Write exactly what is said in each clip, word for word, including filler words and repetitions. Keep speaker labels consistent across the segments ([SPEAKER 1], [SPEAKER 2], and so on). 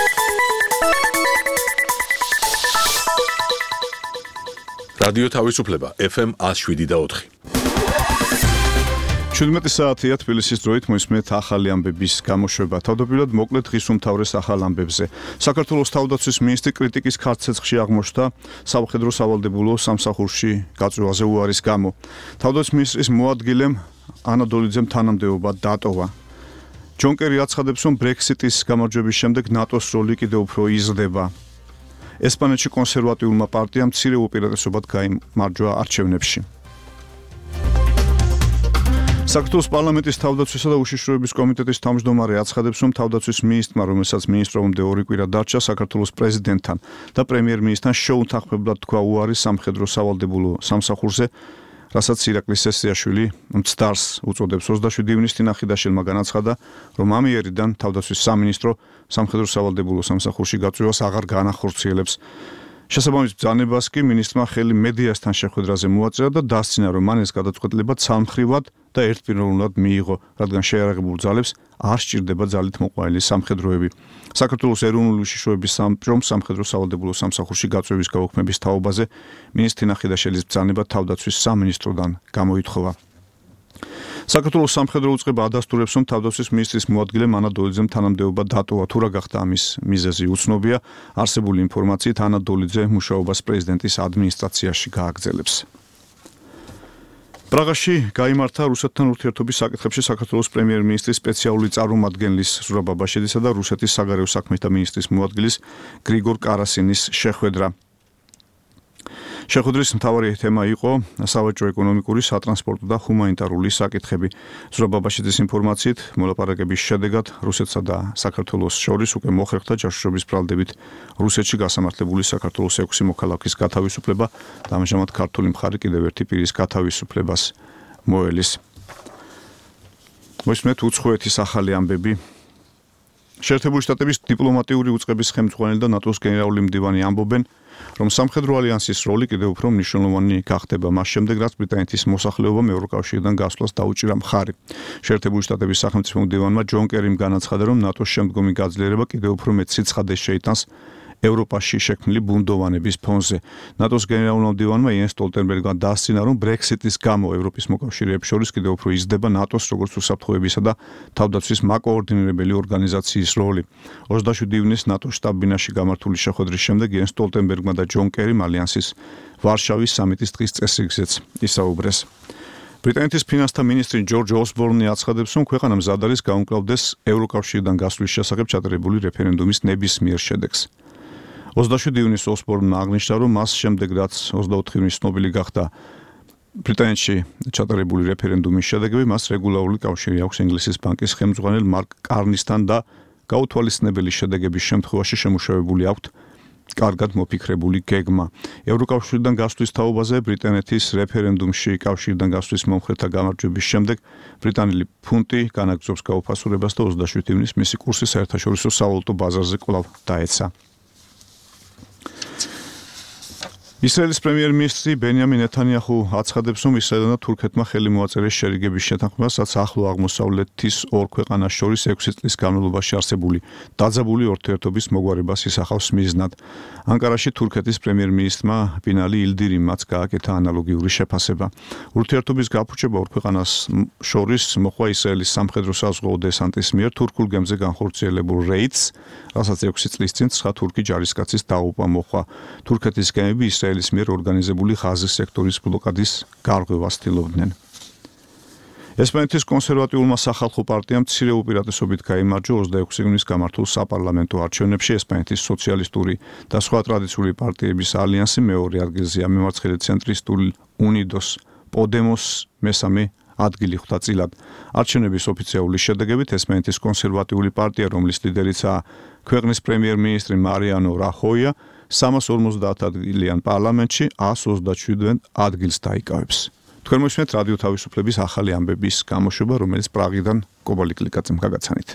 [SPEAKER 1] რადიო თავისუფლება ეფ ემ one oh seven და four.
[SPEAKER 2] ჩვიდმეტი საათია თბილისის დროით მოისმენთ ახალი ამბების გამოშვება. თავდაპირველად მოკლედ დღის უმთავრეს ახალ ამბებზე. საქართველოს თავდაცვის მინისტრი კრიტიკის ქარცეცხლში აღმოჩნდა სამხედრო სავალდებულო სამსახურში გაწვევაზე უარის გამო. თავდაცვის მინისტრის მოადგილემ ანა დოლიძემ თანამდებობა დატოვა. ჯონ კერი აცხადებს, რომ ბრექსიტის გამარჯვების შემდეგ ნატოს როლი კიდევ უფრო იზრდება. ესპანეთში კონსერვატიულმა პარტიამ მცირე უპირატესობად გაიმარჯვა არჩევნებში. საქართველოს პარლამენტის თავდაცვისა და უშიშროების კომიტეტის თავმჯდომარე აცხადებს, რომ თავდაცვის მინისტრმა, რომელსაც მინისტრობამდე ორი კვირა დარჩა, საქართველოს პრეზიდენტთან და პრემიერ-მინისტრთან შეუთანხმებლად თქვა უარი სამხედრო სავალდებულო სამსახურზე, რასაც ირაკლი სესიაშვილი მცდარს უწოდებს. ოცდაშვიდი ივნისს თინახიდაშვილმა განაცხადა, რომ ამ იერიდან თავდაცვის სამინისტრო სამხედრო სავალდებულო სამსახურში გაწვევას აღარ განახორციელებს. შესაბამის ბრძანებას კი მინისტრმა ხელი მედიასთან შეხვედრაზე მოაწერა და დასცინა, რომ მან ეს გადაწყვეტილება ცალმხრივად და ერთპიროვნულად მიიღო, რადგან შეიარაღებულ ძალებს არ სჭირდება ძალით მოყვანილი სამხედროები. საქართველოს ეროვნული უშიშროების სამჭრომ სამხედრო სავალდებულო სამსახურში გაწვევის გაუქმების თაობაზე მინისტრი თინახიდაშვილის ბრძანება თავდაცვის სამინისტროდან გამოითხოვა. საქართველოს სამხედრო უწყება ადასტურებს, რომ თავდაცვის მინისტრის მოადგილემ ანა დოლიძემ თანამდებობა დატოვა. თუ რა გახდა ამის მიზეზი უცნობია. არსებული ინფორმაციით ანა დოლიძე მუშაობას პრეზიდენტის ადმინისტრაციაში გააგრძელებს. პრაღაში გაიმართა რუსეთთან ურთიერთობის საკითხებში საქართველოს პრემიერ-მინისტრის სპეციალური წარმომადგენლის ზურაბ აბაშიძისა და რუსეთის საგარეო საქმეთა მინისტრის მოადგილის გრიგორ კარასინის შეხვედრა. შეხვედრის მთავარი თემა იყო სავაჭრო ეკონომიკური, სატრანსპორტო და ჰუმანიტარული საკითხები. ზურაბ აბაშიძის ინფორმაციით, მოლაპარაკების შედეგად რუსეთსა და საქართველოს შორის უკვე მოხერხდა ჯაშუშობის ბრალდებით რუსეთში გასამართლებული საქართველოს ექვსი მოქალაქის გათავისუფლება და ამჟამად ქართული მხარე კიდევ ერთი პირის გათავისუფლებას მოელის. მოისმენთ უცხოეთის ახალი ამბები. შეერთებული შტატების დიპლომატიური უწყების ხელმძღვანელი და ნატოს გენერალური მდივანი ამბობენ, რომ სამხედრო ალიანსის როლი კიდევ უფრო მნიშვნელოვანი გახდება მას შემდეგ, რაც ბრიტანეთის მოსახლეობამ ევროკავშირიდან გასვლას დაუჭირა მხარი. შეერთებული შტატების სახელმწიფო მდივანმა ჯონ კერიმ განაცხადა, რომ ნატოს შემდგომი გაძლიერება კიდევ უფრო მეტ სიცხადეს შეიტანს ევროპაში შექმნილი ბუნდოვანების ფონზე. ნატოს გენერალურმა მდივანმა იენს სტოლტენბერგმა დასცინა, რომ ბრექსიტის გამო ევროპის მოკავშირეებს შორის კიდევ უფრო იზრდება ნატოს როგორც უსაფრთხოებისა და თავდაცვის მაკოორდინირებელი ორგანიზაციის როლი. ოცდაშვიდი ივნისს ნატოს შტაბ-ბინაში გამართული შეხვედრის შემდეგ იენს სტოლტენბერგმა და ჯონ კერიმ ალიანსის ვარშავის სამიტის დღის წესრიგზეც ისაუბრეს. ბრიტანეთის ფინანსთა მინისტრი ჯორჯ ოსბორნი აცხადებს, რომ ქვეყანა მზად არის გაუმკლავდეს ევროკავშირიდან გასვლის შესახებ ჩატარებული რეფერენდუმის ნებისმიერ შედეგს. ოცდაშვიდი ივნისს ოსბორნმა აღნიშნა, რომ მას შემდეგ, რაც ოცდაოთხი ივნისს ცნობილი გახდა ბრიტანეთში ჩატარებული რეფერენდუმის შედეგები, მას რეგულარული კავშირი აქვს ინგლისის ბანკის ხელმძღვანელ მარკ კარნისთან და გაუთვალისწინებელი შედეგების შემთხვევაში შემუშავებული აქვთ კარგად მოფიქრებული გეგმა. ევროკავშირიდან გასვლის თაობაზე ბრიტანეთის რეფერენდუმში კავშირიდან გასვლის მომხრეთა გამარჯვების შემდეგ ბრიტანელი ფუნტი განაგრძობს გაუფასურებას და ოცდაშვიდი ივნისს მისი კურსი საერთაშორისო სავალუტო ბაზარზე კვლავ დაეცა. ისრაელის პრემიერ-მინისტრი ბენიამინ ნეთანიაჰუ აცხადებს, რომ ისრაელთან და თურქეთმა ხელი მოაწერეს შერიგების შეთანხმებას, რაც ახლო აღმოსავლეთის ორ ქვეყანას შორის ექვსი წლის განმავლობაში არსებული დაძაბული ურთიერთობის მოგვარებას ისახავს მიზნად. ანკარაში თურქეთის პრემიერ-მინისტრმა ბინალი ილდირიმაც გააკეთა ანალოგიური შეფასება. ურთიერთობის გაფუჭება ორ ქვეყანას შორის მოხდა ისრაელის სამხედრო საზღვაო დესანტის მიერ თურქულ გემზე განხორციელებულ რეიდს, რასაც ექვსი წლის წინ ცხრა თურქი ჯარისკაცის დაუპა მოხდა. თურქეთის გემები ისრაელის მიერ ორგანიზებული ღაზის სექტორის ბლოკადის გარღვევას ცდილობდნენ. ესპანეთის კონსერვატიულმა სახალხო პარტიამ მცირე უპირატესობით გაიმარჯვა ოცდაექვსი ივნისს გამართულ საპარლამენტო არჩევნებში. ესპანეთის სოციალისტური და სხვა ტრადიციული პარტიების ალიანსი მეორე ადგილზეა, მემარცხენე ცენტრისტული უნიდოს პოდემოს მესამე ადგილი ხვდა წილად. არჩევნების ოფიციალური შედეგებით ესპანეთის კონსერვატიული პარტია, რომლის ლიდერიცაა ქვეყნის პრემიერ-მინისტრი მარიანო რახოია, სამას ორმოცდაათ ადგილიან პარლამენტში ას ოცდაშვიდ ადგილს დაიკავებს. თქვენ მოისმენთ რადიო თავისუფლების ახალი ამბების გამოშვება, რომელიც პრაღიდან კობალი კლიკაძემ გაგაცანით.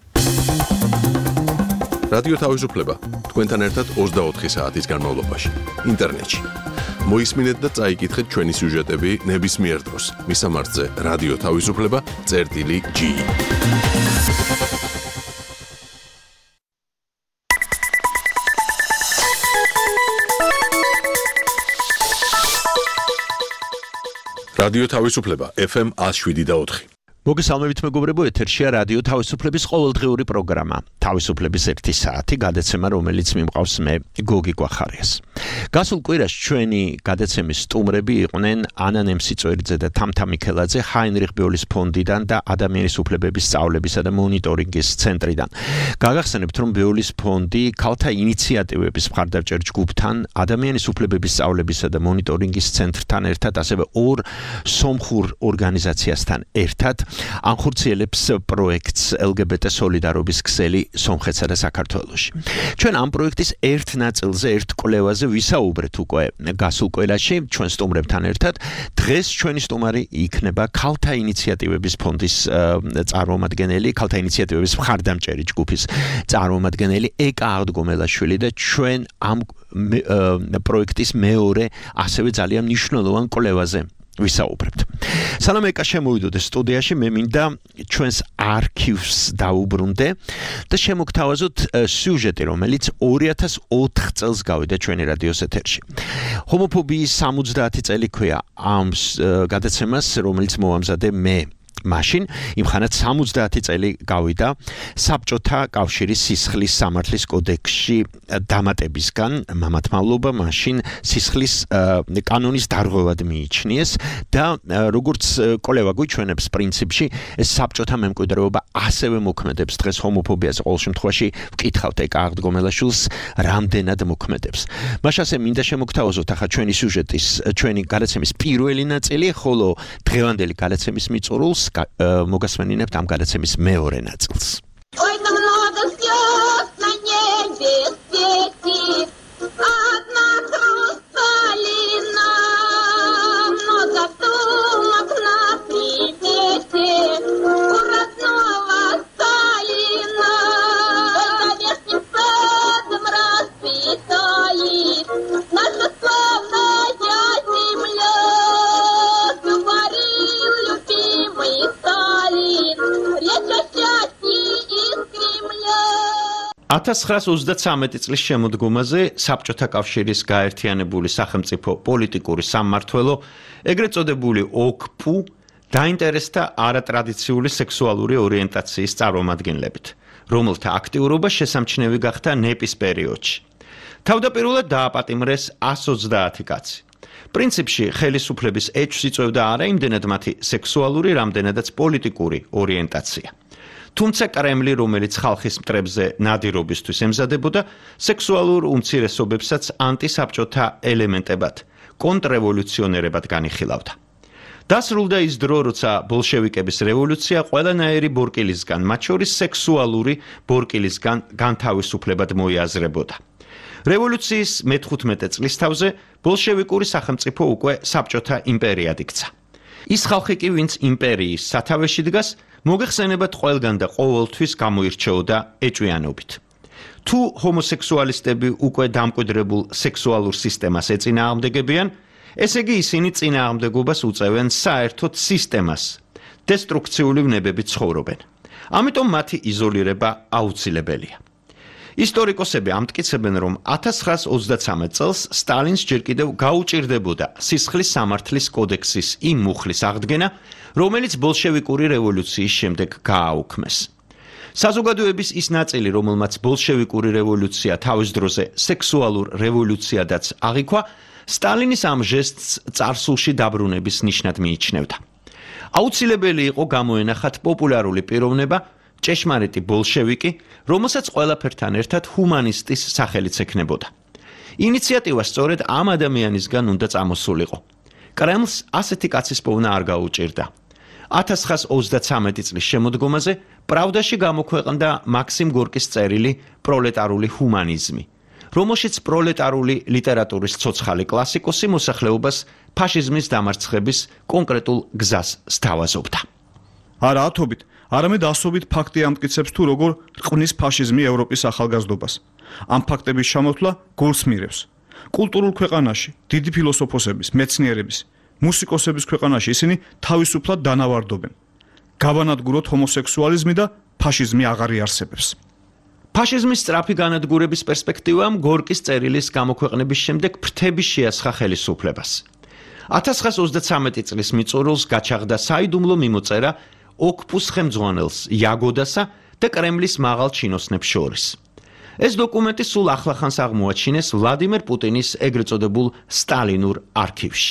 [SPEAKER 1] რადიო თავისუფლება თქვენთან ერთად ოცდაოთხი საათის განმავლობაში ინტერნეტში. მოისმინეთ და წაიკითხეთ ჩვენი სიუჟეტები ნებისმიერ დროს. მისამართზე რადიო თავისუფლება წერტილი ჯი. რადიო თავისუფლება F M one oh seven და four.
[SPEAKER 3] მოგესალმებით მეგობრებო, ეთერშია რადიო თავისუფლების ყოველდღიური პროგრამა. თავისუფლების ერთი საათი გადაცემა, რომელიც მიმყავს მე, გოგი გვახარიას. გასულ კვირაში ჩვენი გადაცემის სტუმრები იყვნენ ანა ნემსიწვერიძე და თამთა მიქელაძე ჰაინრიხ ბიოლის ფონდიდან და ადამიანის უფლებების სწავლებისა და მონიტორინგის ცენტრიდან. გაგახსენებთ, რომ ბიოლის ფონდი ქალთა ინიციატივების მხარდამჭერ ჯგუფთან, ადამიანის უფლებების სწავლებისა და მონიტორინგის ცენტრთან ერთად, ასევე ორ სომხურ ორგანიზაციასთან ერთად ანხორციელებს პროექტს L G B T სოლიდარობის ქსელი სომხეთსა და საქართველოში. ჩვენ ამ პროექტის ერთ ნაწილზე, ერთ კვლევაზე ვისაუბრეთ უკვე გასულ კვირაში ჩვენ სტუმრებთან ერთად. დღეს ჩვენი სტუმარი იქნება ქალთა ინიციატივების ფონდის წარმომადგენელი, ქალთა ინიციატივების მხარდამჭერი ჯგუფის წარმომადგენელი ეკა აღდგომელაშვილი და ჩვენ ამ პროექტის მეორე ასევე ძალიან მნიშვნელოვან კვლევაზე ვისაუბრებთ. სანამ ეკა შემოვიდოდეს სტუდიაში, მე მინდა ჩვენს არქივს დაუბრუნდე და შემოგთავაზოთ სიუჟეტი, რომელიც two thousand four წელს გავიდა ჩვენი რადიოს ეთერში. ჰომოფობიის სამოცდაათი წელი ქვია ამ გადაცემას, რომელიც მოვამზადე მე. მაშინ იმხანად სამოცდაათი წელი გავიდა საბჭოთა კავშირის სისხლის სამართლის კოდექსში დამატებისგან, მამათმავლობა მაშინ სისხლის კანონის დარღვევად მიიჩნიეს და როგორც კვლევა გვიჩვენებს პრინციპში, ეს საბჭოთა მემკვიდრეობა ასევე მოქმედებს დღეს ჰომოფობიაზე. ყოველ შემთხვევაში ვკითხავთ ეკა აღდგომელაშვილს, რამდენად მოქმედებს. მაშასე მინდა შემოგთავაზოთ ახლა ჩვენი სიუჟეტის, ჩვენი გადაცემის პირველი ნაწილი, ხოლო დღევანდელი გადაცემის მიწურულს მოგასმენინებთ ამ გადაცემის მეორე ნაწილს.
[SPEAKER 4] Ой, там много звезд на небе светит, одна хрусталина, много сумок на примете у родного Сталина. За верхним садом расцветает наша славная земля, говорил любимый Сталин, речь о счастье из Кремля.
[SPEAKER 3] one thousand nine hundred thirty წლის შემოდგომაზე საბჭოთა კავშირის გაერთიანებული სახელმწიფო პოლიტიკური სამმართველო, ეგრეთ წოდებული ოკ-პუ, დაინტერესდა არატრადიციული სექსუალური ორიენტაციის წარმომადგენლებით, რომელთა აქტიურობა შესამჩნევი გახდა ნეპის პერიოდში. თავდაპირველად დააპატიმრეს one hundred twenty კაცი. პრინციპში ხელისუფლების ეჭვს იწვევდა არა იმდენად მათი სექსუალური, რამდენადაც პოლიტიკური ორიენტაცია. თუმცა კრემლი, რომელიც ხალხის მტრებზე ნადირობისთვის ემზადებოდა, სექსუალურ უმცირესობებსაც ანტისაბჭოთა ელემენტებად, კონტრრევოლუციონერებად განიხილავდა. დასრულდა ის დრო, როცა ბოლშევიკების რევოლუცია ყველანაირი ბორკილისგან, მათ შორის სექსუალური ბორკილისგან განთავისუფლებად მოიაზრებოდა. რევოლუციის მეთხუთმეტე წლის თავზე ბოლშევიკური სახელმწიფო უკვე საბჭოთა იმპერიად იქცა. ის ხალხი კი, ვინც იმპერიის სათავეში დგას, მოგეხსენებათ ყველგან და ყოველთვის გამოირჩეოდა ეჭვიანობით. თუ ჰომოსექსუალისტები უკვე დამკვიდრებულ სექსუალურ სისტემას ეწინააღმდეგებიან, ესე იგი ისინი წინააღმდეგობას უწევენ საერთოდ სისტემას, დესტრუქციული ვნებებით ცხოვრობენ. ამიტომ მათი იზოლირება აუცილებელია. ისტორიკოსები ამტკიცებენ, რომ one thousand nine hundred twenty-three წელს სტალინს ჯერ კიდევ გაუჭირდებოდა სისხლის სამართლის კოდექსის იმ მუხლის აღდგენა, რომელიც ბოლშევიკური რევოლუციის შემდეგ გააუქმეს. საზოგადოების ის ნაწილი, რომელმაც ბოლშევიკური რევოლუცია თავის დროზე სექსუალურ რევოლუციადაც აღიქვა, სტალინის ამ ჟესტს წარსულში დაბრუნების ნიშნად მიიჩნევდა. აუცილებელი იყო გამოენახათ პოპულარული პიროვნება, ჭეშმარიტი ბოლშევიკი, რომელსაც ყველაფერთან ერთად ჰუმანისტის სახელიც ექნებოდა. ინიციატივა სწორედ ამ ადამიანისგან უნდა წამოსულიყო. კრემლს ასეთი კაცის პოვნა არ გაუჭირდა. one thousand nine hundred thirty წლის შემოდგომაზე პრავდაში გამოქვეყნდა მაქსიმ გორკის წერილი პროლეტარული ჰუმანიზმი, რომელშიც პროლეტარული ლიტერატურის ცოცხალი კლასიკოსი მოსახლეობას ფაშიზმის დამარცხების კონკრეტულ გზას სთავაზობდა.
[SPEAKER 2] არა ათობით, არამედ ასობით ფაქტი ამტკიცებს თუ როგორ რყმის ფაშიზმი ევროპის ახალგაზრდობას. ამ ფაქტების ჩამოთვლა გულს მირევს. კულტურულ ქვეყანაში, დიდი ფილოსოფოსების, მეცნიერების, მუსიკოსების ქვეყანაში ისინი თავისუფლად დანავარდობენ. გავანადგუროთ ჰომოსექსუალიზმი და ფაშიზმი აღარ იარსებებს.
[SPEAKER 3] ფაშიზმის სწრაფი განადგურების პერსპექტივამ გორკის წერილის გამოქვეყნების შემდეგ ფრთები შეასხა ხელისუფლებას. ათას ცხრაას ოცდათვრამეტი წლის მიწურულს გაჩაღდა საიდუმლო მიმოწერა ოკპუს ხელმძღვანელს იაგოდასა და კრემლის მაღალ ჩინოსნებს შორის. ეს დოკუმენტი სულ ახლახანს აღმოაჩინეს ვლადიმერ პუტინის ეგრეთ წოდებულ სტალინურ არქივში.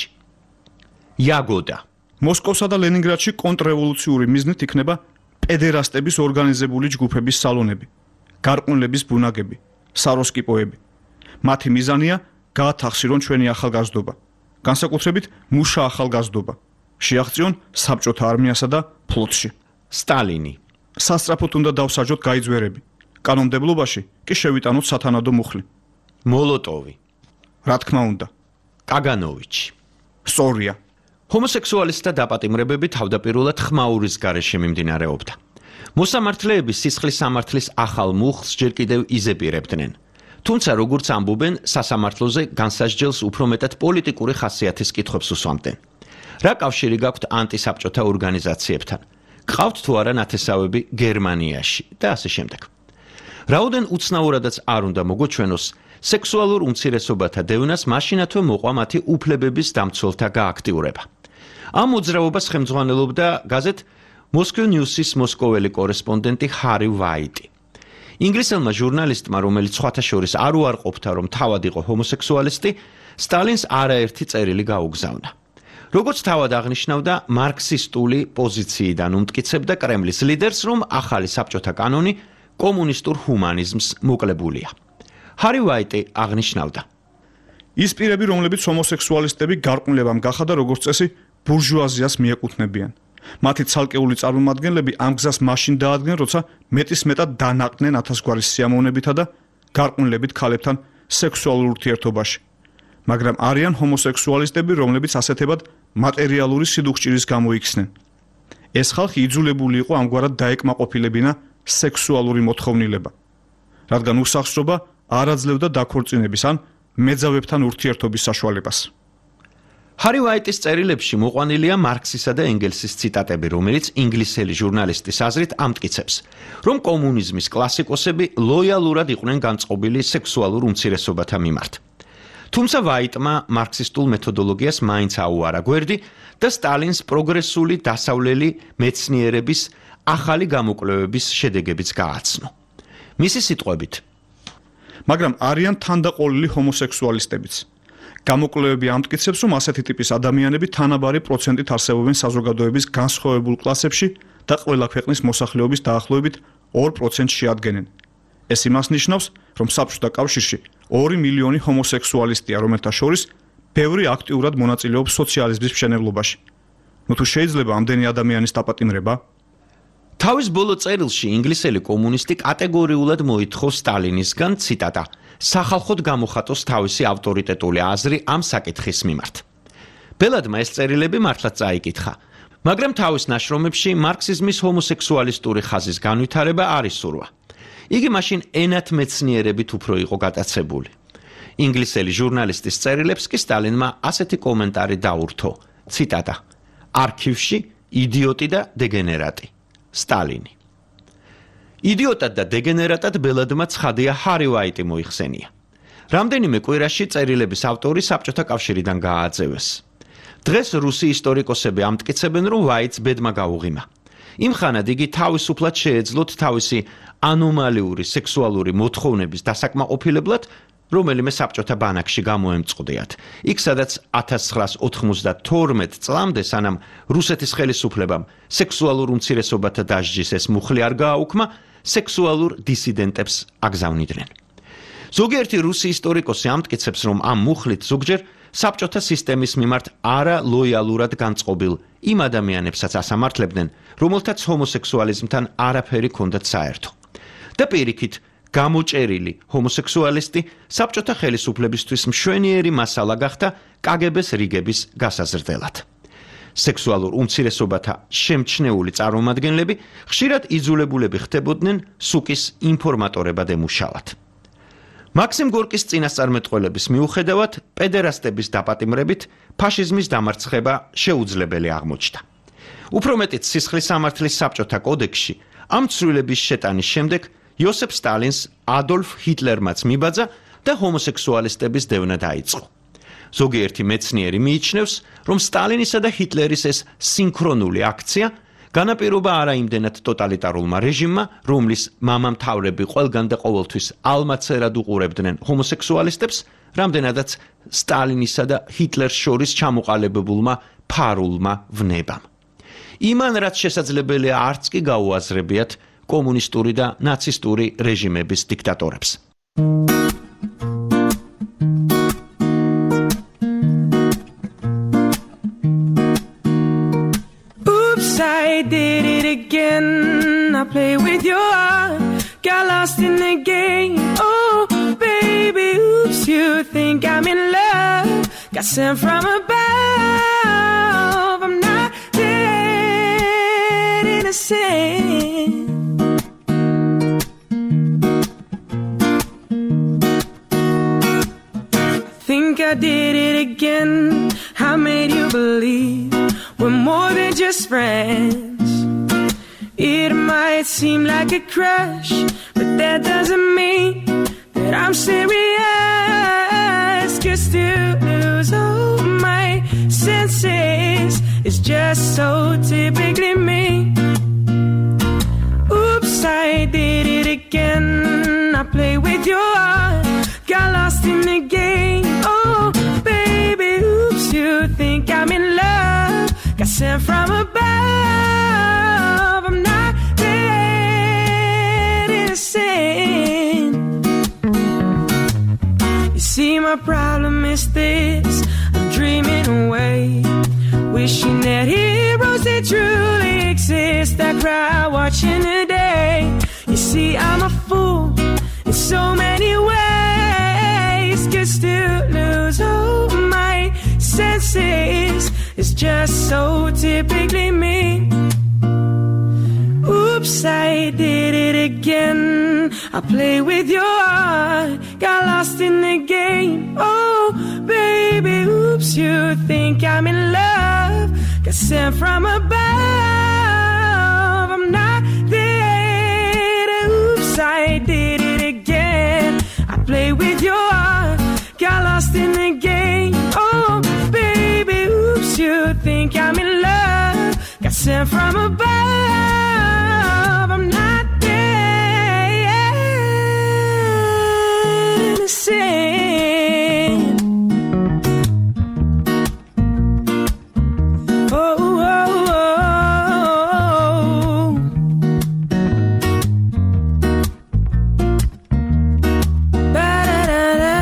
[SPEAKER 3] იაგოდა
[SPEAKER 2] მოსკოვსა და ლენინგრადში კონტრრევოლუციური მიზნით იქნება პედერასტების ორგანიზებული ჯგუფების სალონები, გარყვნილების ბუნაგები, საროსკიპოები. მათი მიზანია გაათახსირონ ჩვენი ახალგაზრდობა, განსაკუთრებით მუშა ახალგაზრდობა, შეაღწიონ საბჭოთა არმიასა და ფლოტში.
[SPEAKER 3] სტალინი
[SPEAKER 2] სასწრაფოდ უნდა დავსაჯოთ გაიძვერები, კანონმდებლობაში კი შევიტანოთ სათანადო მუხლი.
[SPEAKER 3] მოლოტოვი
[SPEAKER 2] რა თქმა უნდა,
[SPEAKER 3] კაგანოვიჩი
[SPEAKER 2] სწორია.
[SPEAKER 3] ჰომოსექსუალისტთა დაპატიმრებები თავდაპირველად ხმაურის გარეშე მიმდინარეობდა. მოსამართლეები სისხლის სამართლის ახალ მუხლს ჯერ კიდევ იზეპირებდნენ. თუმცა როგორც ამბობენ, სასამართლოზე განსასჯელს უფრო მეტად პოლიტიკური ხასიათის კითხვებს უსვამდნენ. რა კავშირი გაქვთ ანტისაბჭოთა ორგანიზაციებთან? გყავთ თუ არა ნათესავები გერმანიაში და ასე შემდეგ. რაოდენ უცნაურადაც არ უნდა მოგოჩვენოს, სექსუალურ უმცირესობათა დევნას მაშინათვე მოყვა მათი უფლებების დამცველთა გააქტიურება. ამ მოძრაობას ხელმძღვანელობდა გაზეთ Moscow News-ის მოსკოველი კორესპონდენტი ჰარი ვაიტი. ინგლისელმა ჟურნალისტმა, რომელიც სხვათა შორის არ უარყოფდა, რომ თავად იყო ჰომოსექსუალისტი, სტალინს არაერთი წერილი გაუგზავნა. როგორც თავად აღნიშნავდა, მარქსისტული პოზიციიდან უმტკიცებდა კრემლის ლიდერს, რომ ახალი საბჭოთა კანონი კომუნისტურ ჰუმანიზმს მოკლებულია. ჰარი ვაიტი აღნიშნავდა:
[SPEAKER 2] ის პირები, რომლებიც ჰომოსექსუალისტები გარყვნილებამ გახადა, როგორც წესი, ბურჟუაზიას მიეკუთვნებიან. მათი ცალკეული წარმომადგენლები ამ გზას მაშინ დაადგნენ, როცა მეტის მეტად დანაყდნენ ათასგვარი სიამოვნებითა და გარყვნილებით ქალებთან სექსუალურ ურთიერთობაში. მაგრამ არიან ჰომოსექსუალისტები, რომლებიც ასეთებად მატერიალური სიდუხჭირის გამო იქცნენ. ეს ხალხი იძულებული იყო ამგვარად დაეკმაყოფილებინა სექსუალური მოთხოვნილება, რადგან უსახსრობა არ აძლევდა დაქორწინების ან მეძავებთან ურთიერთობის საშუალებას.
[SPEAKER 3] ჰარი ვაიტის წერილებში მოყვანილია მარქსისა და ენგელსის ციტატები, რომელიც ინგლისელი ჟურნალისტის აზრით ამტკიცებს, რომ კომუნიზმის კლასიკოსები ლოიალურად იყვნენ განწყობილი სექსუალურ უმცირესობათა მიმართ. თუმცა ვაიტმა მარქსისტულ მეთოდოლოგიას მაინც აუარა გვერდი და სტალინს პროგრესული დასავლელი მეცნიერების ახალი გამოკვლევების შედეგებიც გააცნო. მისი სიტყვებით,
[SPEAKER 2] მაგრამ არიან თანდაყოლილი ჰომოსექსუალისტებიც. გამოკვლევები ამტკიცებს, რომ ასეთი ტიპის ადამიანები თანაბარი პროცენტით არსებობენ საზოგადოების განსხვავებულ კლასებში და ყველა ქვეყნის მოსახლეობის დაახლოებით ორ პროცენტს შეადგენენ. ეს იმას ნიშნავს, რომ საბჭოთა კავშირში ორი მილიონი ჰომოსექსუალისტია, რომელთა შორის ბევრი აქტიურად მონაწილეობს სოციალიზმის მშენებლობაში. ნუ თუ შეიძლება ამდენი ადამიანის დაპატიმრება?
[SPEAKER 3] თავის ბოლო წერილში ინგლისელი კომუნისტი კატეგორიულად მოითხოვს სტალინისგან, ციტატა, სახალხოდ გამოხატოს თავისი ავტორიტეტული აზრი ამ საკითხის მიმართ. ბელადმა ეს წერილები მართლაც წაიკითხა, მაგრამ თავის ნაშრომებში მარქსიზმის ჰომოსექსუალისტური ხაზის განვითარება არ ისურვა. იგი მაშინ ენათმეცნიერებით უფრო იყო გატაცებული. ინგლისელი ჟურნალისტის წერილებს კი სტალინმა ასეთი კომენტარი დაურთო, ციტატა, არქივში იდიოტი და დეგენერატი. სტალინი. იდიოტად და დეგენერატად ბელადმა ცხადია ჰარი ვაიტი მოიხსენია. რამდენიმე კვირაში წერილების ავტორი საბჭოთა კავშირიდან გააძევეს. დღეს რუსი ისტორიკოსები ამტკიცებენ, რომ ვაიტს ბედმა გაუღიმა. იმხანად იგი თავისუფლად შეეძლოთ თავისი ანომალიური სექსუალური მოთხოვნების დასაკმაყოფილებლად, რომელიმე საბჭოთა ბანაკში გამოემწყდიათ. იქ სადაც ათას ცხრაას ოთხმოცდათორმეტ წლამდე, სანამ რუსეთის ხელისუფლებამ სექსუალურ უმცირესობათა დასჯის ეს მუხლი არ გააუქმა, სექსუალურ დისიდენტებს აგზავნიდნენ. ზოგიერთი რუსი ისტორიკოსი ამტკიცებს, რომ ამ მუხლით ზოგჯერ საბჭოთა სისტემის მიმართ არა ლოიალურად განწყობილ იმ ადამიანებსაც ასამართლებდნენ, რომელთაც ჰომოსექსუალიზმთან არაფერი ჰქონდათ საერთო. და პირიქით, გამოჭერილი ჰომოსექსუალისტი საბჭოთა ხელისუფლებისთვის მშვენიერი მასალა გახდა კაგებეს რიგების გასაზრდელად. სექსუალურ უმცირესობათა შემჩნეული წარმომადგენლები ხშირად იძულებულები ხდებოდნენ სუკის ინფორმატორებად ემუშავათ. მაქსიმ გორკის წინასწარმეტყველების მიუხედავად, პედერასტების დაპატიმრებით ფაშიზმის დამარცხება შეუძლებელი აღმოჩნდა. უფრო მეტიც სისხლის სამართლის საბჭოთა კოდექსში ამ ცვლილების შეტანის შემდეგ იოსებ სტალინს ადოლფ ჰიტლერმაც მიბაძა და ჰომოსექსუალისტების დევნა დაიწყო. ზოგიერთი მეცნიერი მიიჩნევს, რომ სტალინისა და ჰიტლერის ეს სინქრონული აქცია განაპირობა არა იმდენად ტოტალიტარულმა რეჟიმმა, რომლის მამამთავრები ყველგან და ყოველთვის ალმაცერად უყურებდნენ ჰომოსექსუალისტებს, რამდენადაც სტალინისა და ჰიტლერს შორის ჩამოყალიბებულმა ფარულმა ვნებამ. იმან რაც შესაძლებელია არც კი გაუაზრებიათ კომუნისტური და ნაცისტური რეჟიმების დიქტატორებს.
[SPEAKER 5] I did it again. I play with your heart, got lost in the game. Oh, baby, oops, you think I'm in love. Got sent from above. I'm not dead innocent. Think I did it again. I made you believe we're more than just friends. It might seem like a crush, but that doesn't mean that I'm serious. 'Cause to lose all my senses is just so typically me. Oops, I did it again. I play with your heart, got lost in the game. Oh, baby, oops, you think I'm in love. Got sent from above. I'm not dead innocent. You see, my problem is this: I'm dreaming away, wishing that heroes they truly exist. I cry watching the day. You see, I'm a fool in so many ways. 'Cause to lose all my senses is just so typically me. Oops, I did it again. I play with your heart, got lost in the game. Oh, baby, oops, you think I'm in love. Got sent from above. I'm not there. Oops, I did it again. I play with your heart, got lost in the game. Oh, baby, oops, you think I'm in love. Got sent from above. I'm not dead innocent. Oh, oh, oh, oh. Ba-da-da-da.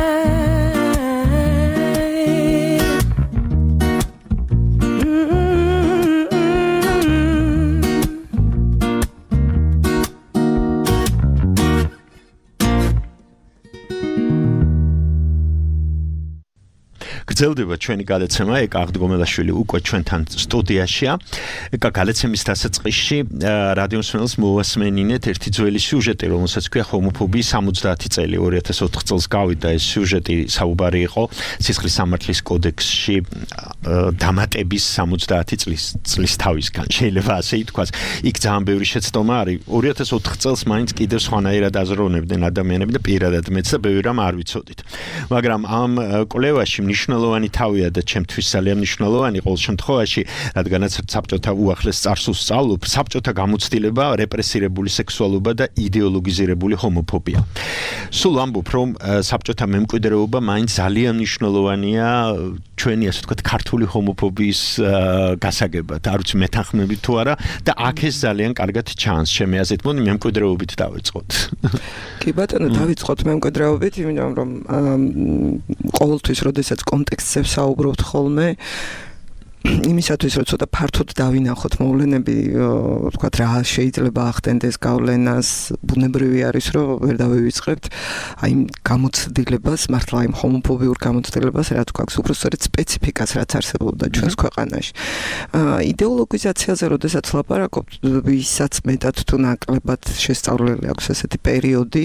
[SPEAKER 3] გრძელდება ჩვენი გადაცემა. ეკა აღდგომელაშვილი უკვე ჩვენთან სტუდიაშია. ეკა გადაცემის დასაწყისში რადიო მსმენელს მოვასმენინეთ ერთი ძველი სიუჟეტი, რომელსაც ქვია ჰომოფობიის სამოცდაათი წელი. ორი ათას ოთხ წელს გავიდა ეს სიუჟეტი, საუბარი იყო სისხლის სამართლის კოდექსში დამატების სამოცდაათი წლის წლის თავისგან. შეიძლება ასე ითქვას. იქ ძალიან ბევრი შეცდომა არის. ორი ათას ოთხ წელს მაინც კიდევ სხვანაირად აზროვნებდნენ ადამიანები და პირადად მეც და ბევრი რამ არ ვიცოდით. მაგრამ ამ კვლევაში მნიშვნელოვანი თავია და ჩემთვის ძალიან მნიშვნელოვანი ყოველ შემთხვევაში, რადგანაც საბჭოთა უახლეს წარსულს სწავლობ, საბჭოთა გამოცდილება, რეპრესირებული სექსუალობა და იდეოლოგიზირებული ჰომოფობია. სულ ამბობ, რომ საბჭოთა მემკვიდრეობა მაინც ძალიან მნიშვნელოვანია ჩვენი, ასე ვთქვათ, ქართული ჰომოფობიის გასაგებად. არ ვიცი მეთანხმებით თუ არა და აქ ეს ძალიან კარგად ჩანს ჩემი აზრით. მოდი მემკვიდრეობით დავიწყოთ.
[SPEAKER 6] კი ბატონო, დავიწყოთ მემკვიდრეობით, იმიტომ რომ ყოველთვის როდესაც კონტექსტზე საუბრობთ ხოლმე იმისათვის რომ ცოტა ფართოდ დავინახოთ მოვლენები, ვთქვათ რა შეიძლება ახდენდეს გავლენას, ბუნებრივი არის რომ ვერ დავივიწყებთ აი გამოცდილებას, მართლა იმ ჰომოფობიურ გამოცდილებას, რაც გვაქვს უფრო სწორედ სპეციფიკას, რაც არსებობდა ჩვენს ქვეყანაში. იდეოლოგიზაციაზე როდესაც ლაპარაკობთ, ვისაც მეტად თუ ნაკლებად შესწავლილი აქვს ესეთი პერიოდი,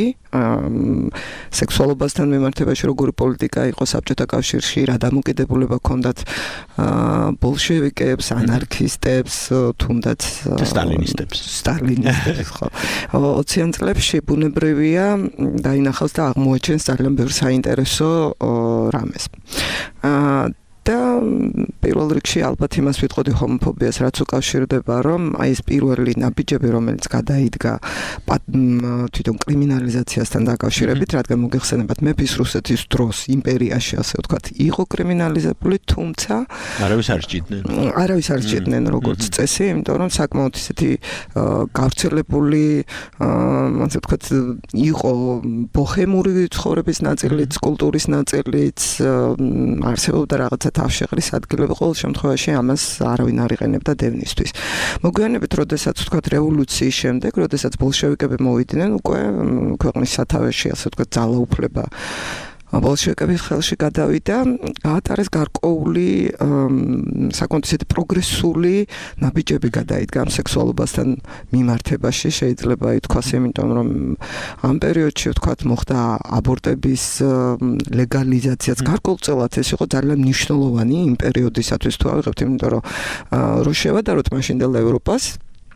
[SPEAKER 6] სექსუალობასთან მიმართებაში როგორი პოლიტიკა იყო საბჭოთა კავშირში, რა დამოკიდებულება ჰქონდათ ბოლშევიკებს, ანარქისტებს, თუნდაც
[SPEAKER 3] სტალინისტებს.
[SPEAKER 6] სტალინისტებს ხო. ოციან წლებში ბუნებრივია დაინახავს და აღმოაჩენს ძალიან ბევრ საინტერესო რამეს. აა და პირველ რიგში ალბათ იმას ვიტყოდი ჰომოფობიას, რაც უკავშირდება, რომ აი ეს პირველი ნაბიჯები, რომელიც გადაიდგა თვითონ კრიმინალიზაციასთან დაკავშირებით, რადგან მოგეხსენებათ მეფის რუსეთის დროს იმპერიაში, ასე ვთქვათ, იყო კრიმინალიზებული, თუმცა
[SPEAKER 3] არავის არ სჭიდნენ.
[SPEAKER 6] არავის არ სჭიდნენ როგორც წესი, იმიტომ რომ საკმაოდ ისეთი გავრცელებული, ასე ვთქვათ, იყო ბოჰემური ცხოვრების ნაწილიც, კულტურის ნაწილიც, არსებობდა რაღაცა თავშეყრის ადგილები, ყოველ შემთხვევაში ამას არავინ არ იყენებდა დევნისთვის. მოგვიანებით, როდესაც ვთქვათ რევოლუციის შემდეგ, როდესაც ბოლშევიკები მოვიდნენ, უკვე ქვეყნის სათავეში, ასე ვთქვათ, ძალაუფლება ბოლშევიკების ხელში გადავიდა, გაატარეს გარკვეული საკმაოდ ისეთი პროგრესული ნაბიჯები გადაიდგა ამ სექსუალობასთან მიმართებაში, შეიძლება ითქვას, იმიტომ რომ ამ პერიოდში ვთქვათ მოხდა აბორტების ლეგალიზაციაც გარკვეულწილად ეს იყო ძალიან მნიშვნელოვანი იმ პერიოდისათვის თუ ავიღებთ, იმიტომ რომ რო შევადაროთ მაშინდელ ევროპას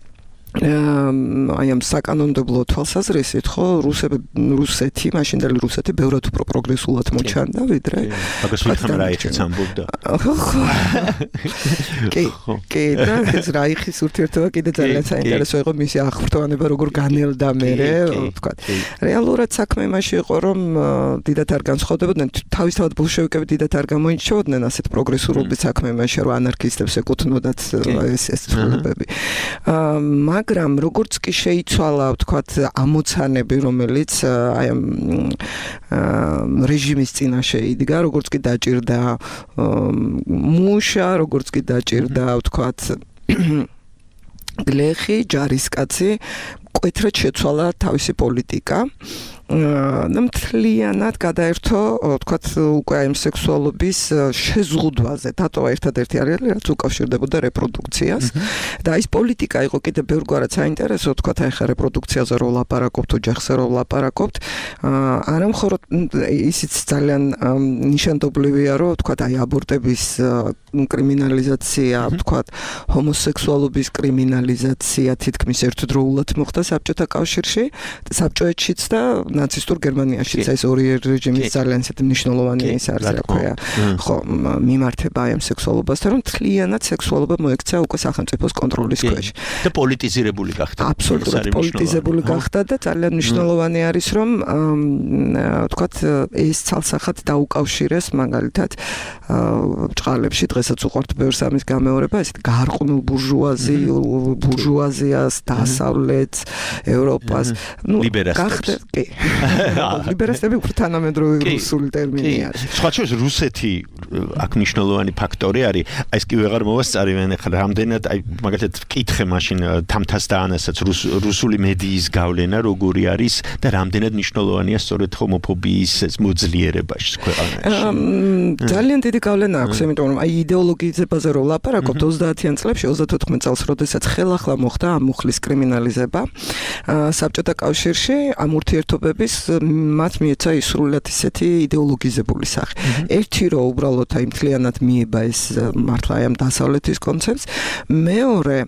[SPEAKER 6] აი ამ საკანონმდებლო თვალსაზრისით ხო რუსები რუსეთი მაშინდელი რუსეთი ბევრად უფრო პროგრესულად მოჩანდა ვიდრე
[SPEAKER 3] მაგას ვითხარ რაიხიც ამბობდა
[SPEAKER 6] კი კი და ეს რაიხის ურთიერთობა კიდე ძალიან საინტერესო იყო მისი აღფრთოვანება როგორ განელდა მერე ვთქვა რეალურად საქმე იმაში იყო რომ დიდათ არ განსხვავდებოდნენ თავისთავად ბოლშევიკები დიდათ არ გამოირჩეოდნენ ასეთ პროგრესულობით საქმე იმაში რომ ანარქისტებს ეკუთვნოდათ ეს ეს ცვლილებები მაგრამ როგორც კი შეიცვალა ვთქვათ ამოცანები რომელიც აი ამ რეჟიმის წინაშე იდგა როგორც კი დაჭირდა მუშა როგორც კი დაჭირდა ვთქვათ გლეხი ჯარისკაცი მკვეთრად შეცვალა თავისი პოლიტიკა და მთლიანად გადაერთო ვთქვათ უკვე აი სექსუალობის შეზღუდვაზე დატოვა ერთადერთი არეალი რაც უკავშირდებოდა რეპროდუქციას და ის პოლიტიკა იყო კიდე ბევრგვარად საინტერესო ვთქვათ აი ხა რეპროდუქციაზე რო ლაპარაკობთ ოჯახზე რო ლაპარაკობთ არა მხოლოდ ისიც ძალიან ნიშანდობლივია რომ ვთქვათ აი აბორტების კრიმინალიზაცია ვთქვათ ჰომოსექსუალობის კრიმინალიზაცია თითქმის ერთდროულად მოხდა საბჭოთა კავშირში საბჭოეთშიც და ნაცისტურ გერმანიაშიც ეს ორი რეჟიმის ძალიან ისეთი მნიშვნელოვანი ის არის რა ქვია ხო მიმართება აი ამ სექსუალობასთან რომ თლიანად სექსუალობა მოექცა უკვე სახელმწიფოს კონტროლის ქვეშ
[SPEAKER 3] და პოლიტიზირებული გახდა
[SPEAKER 6] აბსოლუტურად პოლიტიზირებული გახდა და ძალიან მნიშვნელოვანი არის რომ ვთქვათ ეს ცალსახად დაუკავშირეს მაგალითად ბჭყალებში დღესაც უყვართ ბევრს ამის გამეორება ეს გარყვნილ ბურჟუაზი ბურჟუაზიას დასავლეთს ევროპას ნუ გახდა კი ლიბერასტები უფრო თანამედროვე რუსული ტერმინია.
[SPEAKER 3] სხვა შორის რუსეთი აქ მნიშვნელოვანი ფაქტორი არის. აი ეს კი ვეღარ მოვასწარივენ ახლა რამდენად აი მაგალითად ვკითხე მაშინ თამთას დაანასაც რუსული მედიის გავლენა როგორი არის და რამდენად მნიშვნელოვანია სწორედ ჰომოფობიის ეს მოძლიერებაში ქვეყანაში.
[SPEAKER 6] ძალიან დიდი გავლენა აქვს, იმიტომ რომ აი იდეოლოგიზებაზე რო ლაპარაკობთ ოცდაათიან წლებში, ოცდათოთხმეტ წელს, როდესაც ხელახლა მოხდა ამ მუხლის კრიმინალიზება საბჭოთა კავშირში ამ ურთიერთობების მათ მიეცა ისრულად ისეთი იდეოლოგიზებული სახე. ერთი რო უბრალოდ აი მთლიანად მიება ეს მართლა აი ამ დასავლეთის კონცეფტს, მეორე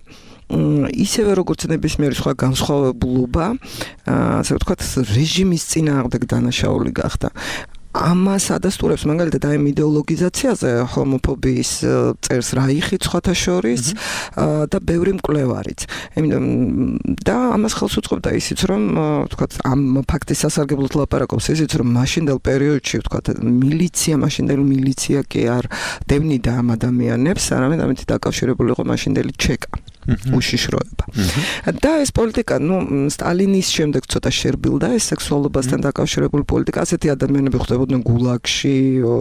[SPEAKER 6] ისევე როგორც ნებისმიერი სხვა განსხვავებულობა, ასე ვთქვათ, რეჟიმის წინააღმდეგ დანაშაული გახდა. ამას ადასტურებს მაგალითად აი იდეოლოგიზაციაზე ჰომოფობიის წერს რაიხი სხვათა შორის და ბევრი მკვლევარიც. და ამას ხელს უწყობდა ისიც რომ ვთქვათ ამ ფაქტის სასარგებლოდ ლაპარაკობს ისიც რომ მაშინდელ პერიოდში ვთქვათ მილიცია მაშინდელი მილიცია კი არ დევნიდა ამ ადამიანებს, არამედ ამით დაკავშირებული იყო მაშინდელი ჩეკა. უშიშროება. და ეს პოლიტიკა, ნუ სტალინის შემდეგ ცოტა შერბილდა ეს სექსუალობასთან დაკავშირებული პოლიტიკა. ასეთი ადამიანები ხდებოდნენ გულაგში,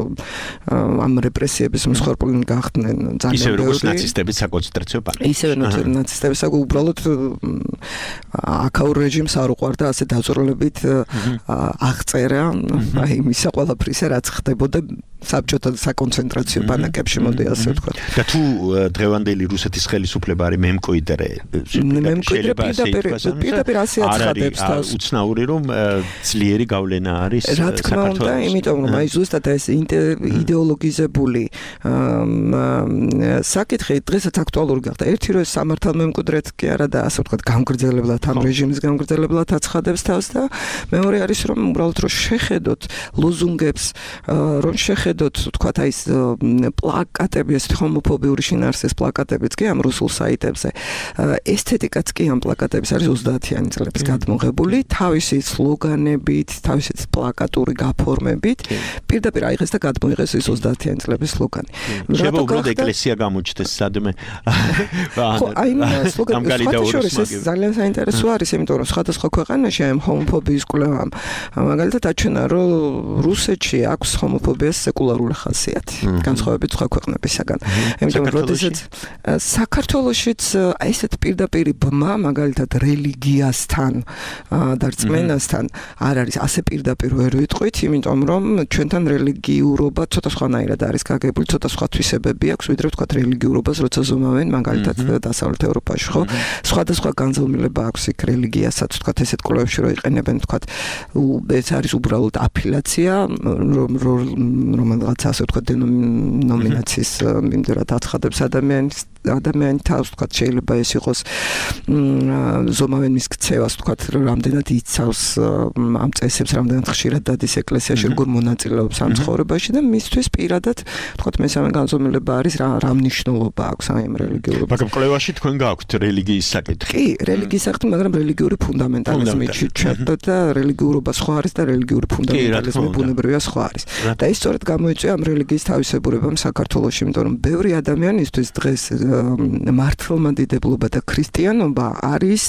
[SPEAKER 6] ამ რეპრესიების მსხვერპლი გახდნენ ძალიან
[SPEAKER 3] ისე როგორც ნაცისტების საკონცენტრაციო ბანაკში.
[SPEAKER 6] ისე ნაცისტების საკ უბრალოდ აქაურ რეჟიმს არ უყვარდა ასე დაწვრილებით აღწერა, აი მისა ყველაფრისა რაც ხდებოდა საბჭოთა საკონცენტრაციო ბანაკებში მოდი ასე ვთქვათ.
[SPEAKER 3] და თუ დღევანდელი რუსეთის ხელისუფლება არის მემკვიდრე,
[SPEAKER 6] შეიძლება პირდაპირ ასე აცხადებს თავს.
[SPEAKER 3] უცნაური რომ ძლიერი გავლენა არის
[SPEAKER 6] საქართველოს. რა თქმა უნდა, იმიტომ რომ აი ზუსტად ეს იდეოლოგიზებული საკითხი დღესაც აქტუალური გახდა. ერთი რომ სამართალმემკვიდრედ კი არა და ასე ვთქვათ გამგრძელებლად ამ რეჟიმის გამგრძელებლად აცხადებს თავს და მეორე არის რომ უბრალოდ რომ შეხედოთ ლოზუნგებს, რომ შეხედოთ ვთქვათ აი ეს პლაკატები, ეს ჰომოფობიური შინაარსის პლაკატებიც კი ამ რუსულ საიტებზე. ესთეტიკაც კი ამ პლაკატების არის ოცდაათიანი წლების გადმოღებული, თავისი სლოგანებით, თავისი პლაკატური გაფორმებით. პირდაპირ აიღეს და გადმოიღეს ეს ოცდაათიანი წლების სლოგანი.
[SPEAKER 3] შეიძლება უბრალოდ ეკლესია გამოჩნდეს სადმე.
[SPEAKER 6] ხო, აი სლოგანი ეს ძალიან საინტერესო არის, იმიტომ რომ სხვადასხვა ქვეყანაში ამ ჰომოფობიის კვლევამ მაგალითად აჩვენა, რომ რუსეთში აქვს ჰომოფობიას სეკულარული ხასიათი, განსხვავებით სხვა ქვეყნებისაგან. იმიტომ რომ როდესაც საქართველოშიც ესეთ პირდაპირი ბმა, მაგალითად რელიგიასთან და რწმენასთან არ არის ასე პირდაპირ ვერ ვიტყვით, იმიტომ რომ ჩვენთან რელიგიურობა ცოტა სხვანაირად არის გაგებული, ცოტა სხვა თვისებები აქვს, ვიდრე ვთქვათ რელიგიურობას, როცა ზომავენ მაგალითად დასავლეთ ევროპაში, ხო? სხვადასხვა განზომილება აქვს იქ რელიგიასაც, ვთქვათ ესეთ კვლევებში რო იყენებენ, ვთქვათ ეს არის უბრალოდ აფილაცია, რომ რომელიღაც ასე ვთქვათ დენომინაციის მიმდევრად აცხადებს ადამიანის ადამიანის თავს, ვთქვათ შეიძლება ეს იყოს ზომავენ მის ქცევას, ვთქვათ რამდენად იცავს ამ წესებს, რამდენად ხშირად დადის ეკლესიაში, როგორ მონაწილეობს ამ ცხოვრებაში და მისთვის პირადად ვთქვათ მესამე განზომილება არის რა რა მნიშვნელობა აქვს ამ რელიგიურობას.
[SPEAKER 3] მაგრამ კვლევაში თქვენ გაქვთ რელიგიის საკითხი.
[SPEAKER 6] კი, რელიგიის საკითხი, მაგრამ რელიგიური ფუნდამენტალიზმით შეჭერდა და რელიგიურობა სხვა არის და რელიგიური ფუნდამენტალიზმი ბუნებრივია სხვა არის. და ის სწორედ გამოიწვია ამ რელიგიის თავისებურებამ საქართველოში, იმიტომ რომ ბევრი ადამიანისთვის დღეს მართლმადიდებლობა და ქრისტიანობა არის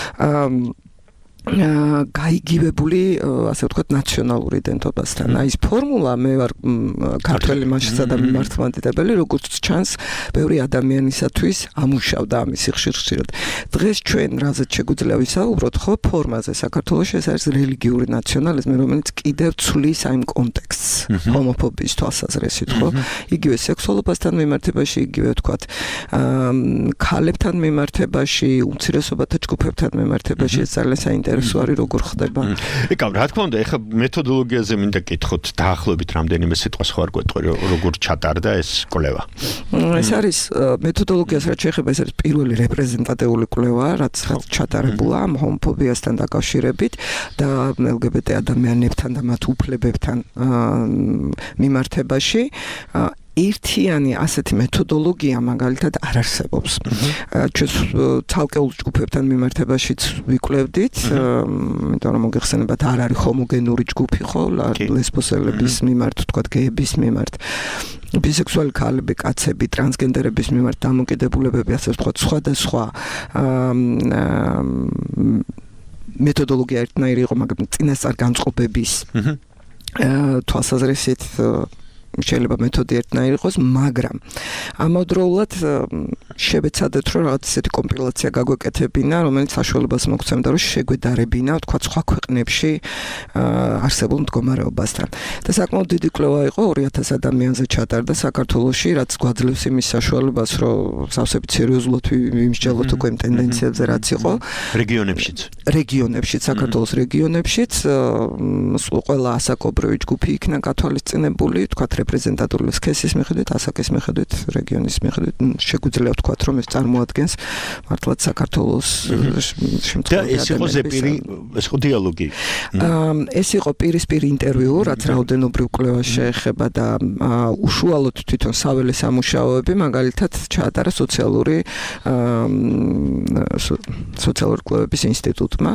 [SPEAKER 6] გაიგივებული, ასე ვთქვათ, ნაციონალური იდენტობასთან. აი ეს ფორმულა მე ვარ ქართველი მაშისა და მართლმადიდებელი, როგორც ჩანს, ბევრი ადამიანისათვის ამუშავდა ამის ხშირ-ხშირად. დღეს ჩვენ რაზეც შეგვიძლია ვისაუბროთ, ხო, ფორმაზე საქართველოში ეს არის რელიგიური ნაციონალიზმი, რომელიც კიდევ ცვლის აი კონტექსტს, ჰომოფობიის თვალსაზრისით, ხო? იგივე სექსუალობასთან მიმართებაში, იგივე ვთქვათ, ქალებთან მიმართებაში, უმცირესობათა ჯგუფებთან მიმართებაში ეს ძალიან საინტერესოა. ინტერესო არის როგორ ხდება.
[SPEAKER 3] ეკა, რა თქმა უნდა, ეხლა მეთოდოლოგიაზე მინდა კითხოთ, დაახლოებით რამდენიმე სიტყვას ხარ გვეტყვი, როგორ ჩატარდა ეს კვლევა.
[SPEAKER 6] ეს არის მეთოდოლოგიას რაც შეეხება, ეს არის პირველი რეპრეზენტატიული კვლევა, რაც ჩატარებულა ამ ჰომოფობიასთან დაკავშირებით და ელ გი ბი ტი ადამიანებთან და მათ უფლებებთან მიმართებაში. ერთიანი ასეთი მეთოდოლოგია მაგალითად არ არსებობს. ჩვენ ცალკეულ ჯგუფებთან მიმართებაშიც ვიკვლევდით, იმიტომ რომ მოგეხსენებათ არ არის ჰომოგენური ჯგუფი, ხო, ლესბოსელების მიმართ, თქვათ გეების მიმართ, ბისექსუალი ქალები, კაცები, ტრანსგენდერების მიმართ დამოკიდებულებები, ასე ვთქვათ, სხვადასხვა მეთოდოლოგია ერთნაირი იყო, მაგრამ წინასწარ განწყობების თვალსაზრისით შეიძლება მეთოდი ერთნაირი იყოს, მაგრამ ამავდროულად შევეცადეთ, რომ რაღაც ისეთი კომპილაცია გაგვეკეთებინა, რომელიც საშუალებას მოგცემდა, რომ შეგვედარებინა, თქვათ, სხვა ქვეყნებში არსებულ მდგომარეობასთან. და საკმაოდ დიდი კვლევა იყო, ორი ათას ადამიანზე ჩატარდა საქართველოში, რაც გვაძლევს იმის საშუალებას, რომ სავსებით სერიოზულად ვიმსჯელოთ უკვე იმ ტენდენციებზე, რაც იყო
[SPEAKER 3] რეგიონებშიც.
[SPEAKER 6] რეგიონებშიც, საქართველოს რეგიონებშიც, ყველა ასაკობრივი ჯგუფი იქნა გათვალისწინებული, თქვათ რეპრეზენტატიული სქესის მიხედვით, ასაკის მიხედვით, რეგიონის მიხედვით, შეგვიძლია ვთქვათ, რომ ეს წარმოადგენს მართლაც საქართველოს შემთხვევაში.
[SPEAKER 3] ეს იყო ზეპირი, ეს იყო დიალოგი.
[SPEAKER 6] ეს იყო პირისპირ ინტერვიუ, რაც რაოდენობრივ კვლევას შეეხება და უშუალოდ თვითონ საველე სამუშაოები, მაგალითად, ჩაატარა სოციალური სოციალური კვლევების ინსტიტუტმა.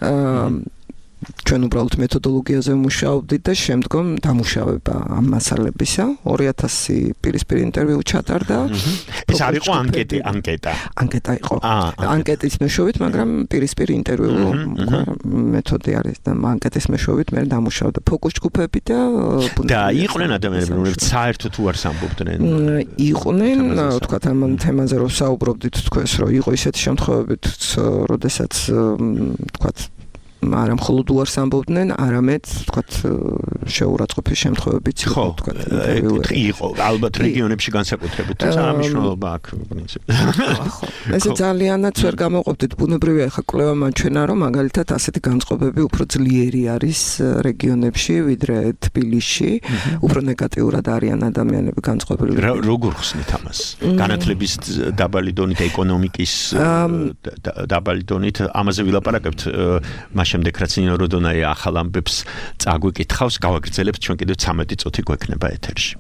[SPEAKER 6] ჩვენ უბრალოდ მეთოდოლოგიაზე ვმუშაობდით და შემდგომ დამუშავება ამ მასალებისა. ორი ათასი პირისპირ ინტერვიუ ჩატარდა.
[SPEAKER 3] ეს არ იყო ანკეტი, ანკეტა.
[SPEAKER 6] ანკეტა იყო. ანკეტის მეშვეობით, მაგრამ პირისპირ ინტერვიუ მეთოდი არის და ანკეტის მეშვეობით მე დამუშავდა ფოკუს ჯგუფები და
[SPEAKER 3] და იყვნენ ადამიანები, რომლებიც საერთოდ უარს ამბობდნენ.
[SPEAKER 6] იყვნენ, თქვათ, ამ თემაზე რომ საუბრობდით, თქვენს რომ იყო ისეთი შემთხვევები, როდესაც თქვათ არა მხოლოდ უარს ამბობდნენ, არამედ ვთქვათ შეურაცხყოფის შემთხვევებიც იყო, ვთქვათ, ინტერვიუები.
[SPEAKER 3] იყო, ალბათ რეგიონებში განსაკუთრებით, თუმცა რა მნიშვნელობა აქვს პრინციპში.
[SPEAKER 6] ესე ძალიანაც ვერ გამოყოფდით, ბუნებრივია ხა კვლევა მაჩვენა, რომ მაგალითად ასეთი განწყობები უფრო ძლიერი არის რეგიონებში, ვიდრე თბილისში, უფრო ნეგატიურად არიან ადამიანები განწყობილი.
[SPEAKER 3] როგორ ხსნით ამას? განათლების დაბალი დონით, ეკონომიკის დაბალი დონით, ამაზე ვილაპარაკებთ მას შემდეგ რაც ნინო როდონაი ახალ ამბებს წაგვიკითხავს, გავაგრძელებთ ჩვენ კიდევ ცამეტი წუთი გვექნება ეთერში.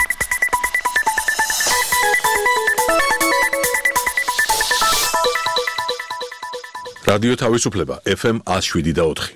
[SPEAKER 1] რადიო თავისუფლება ეფ ემ one oh seven და four.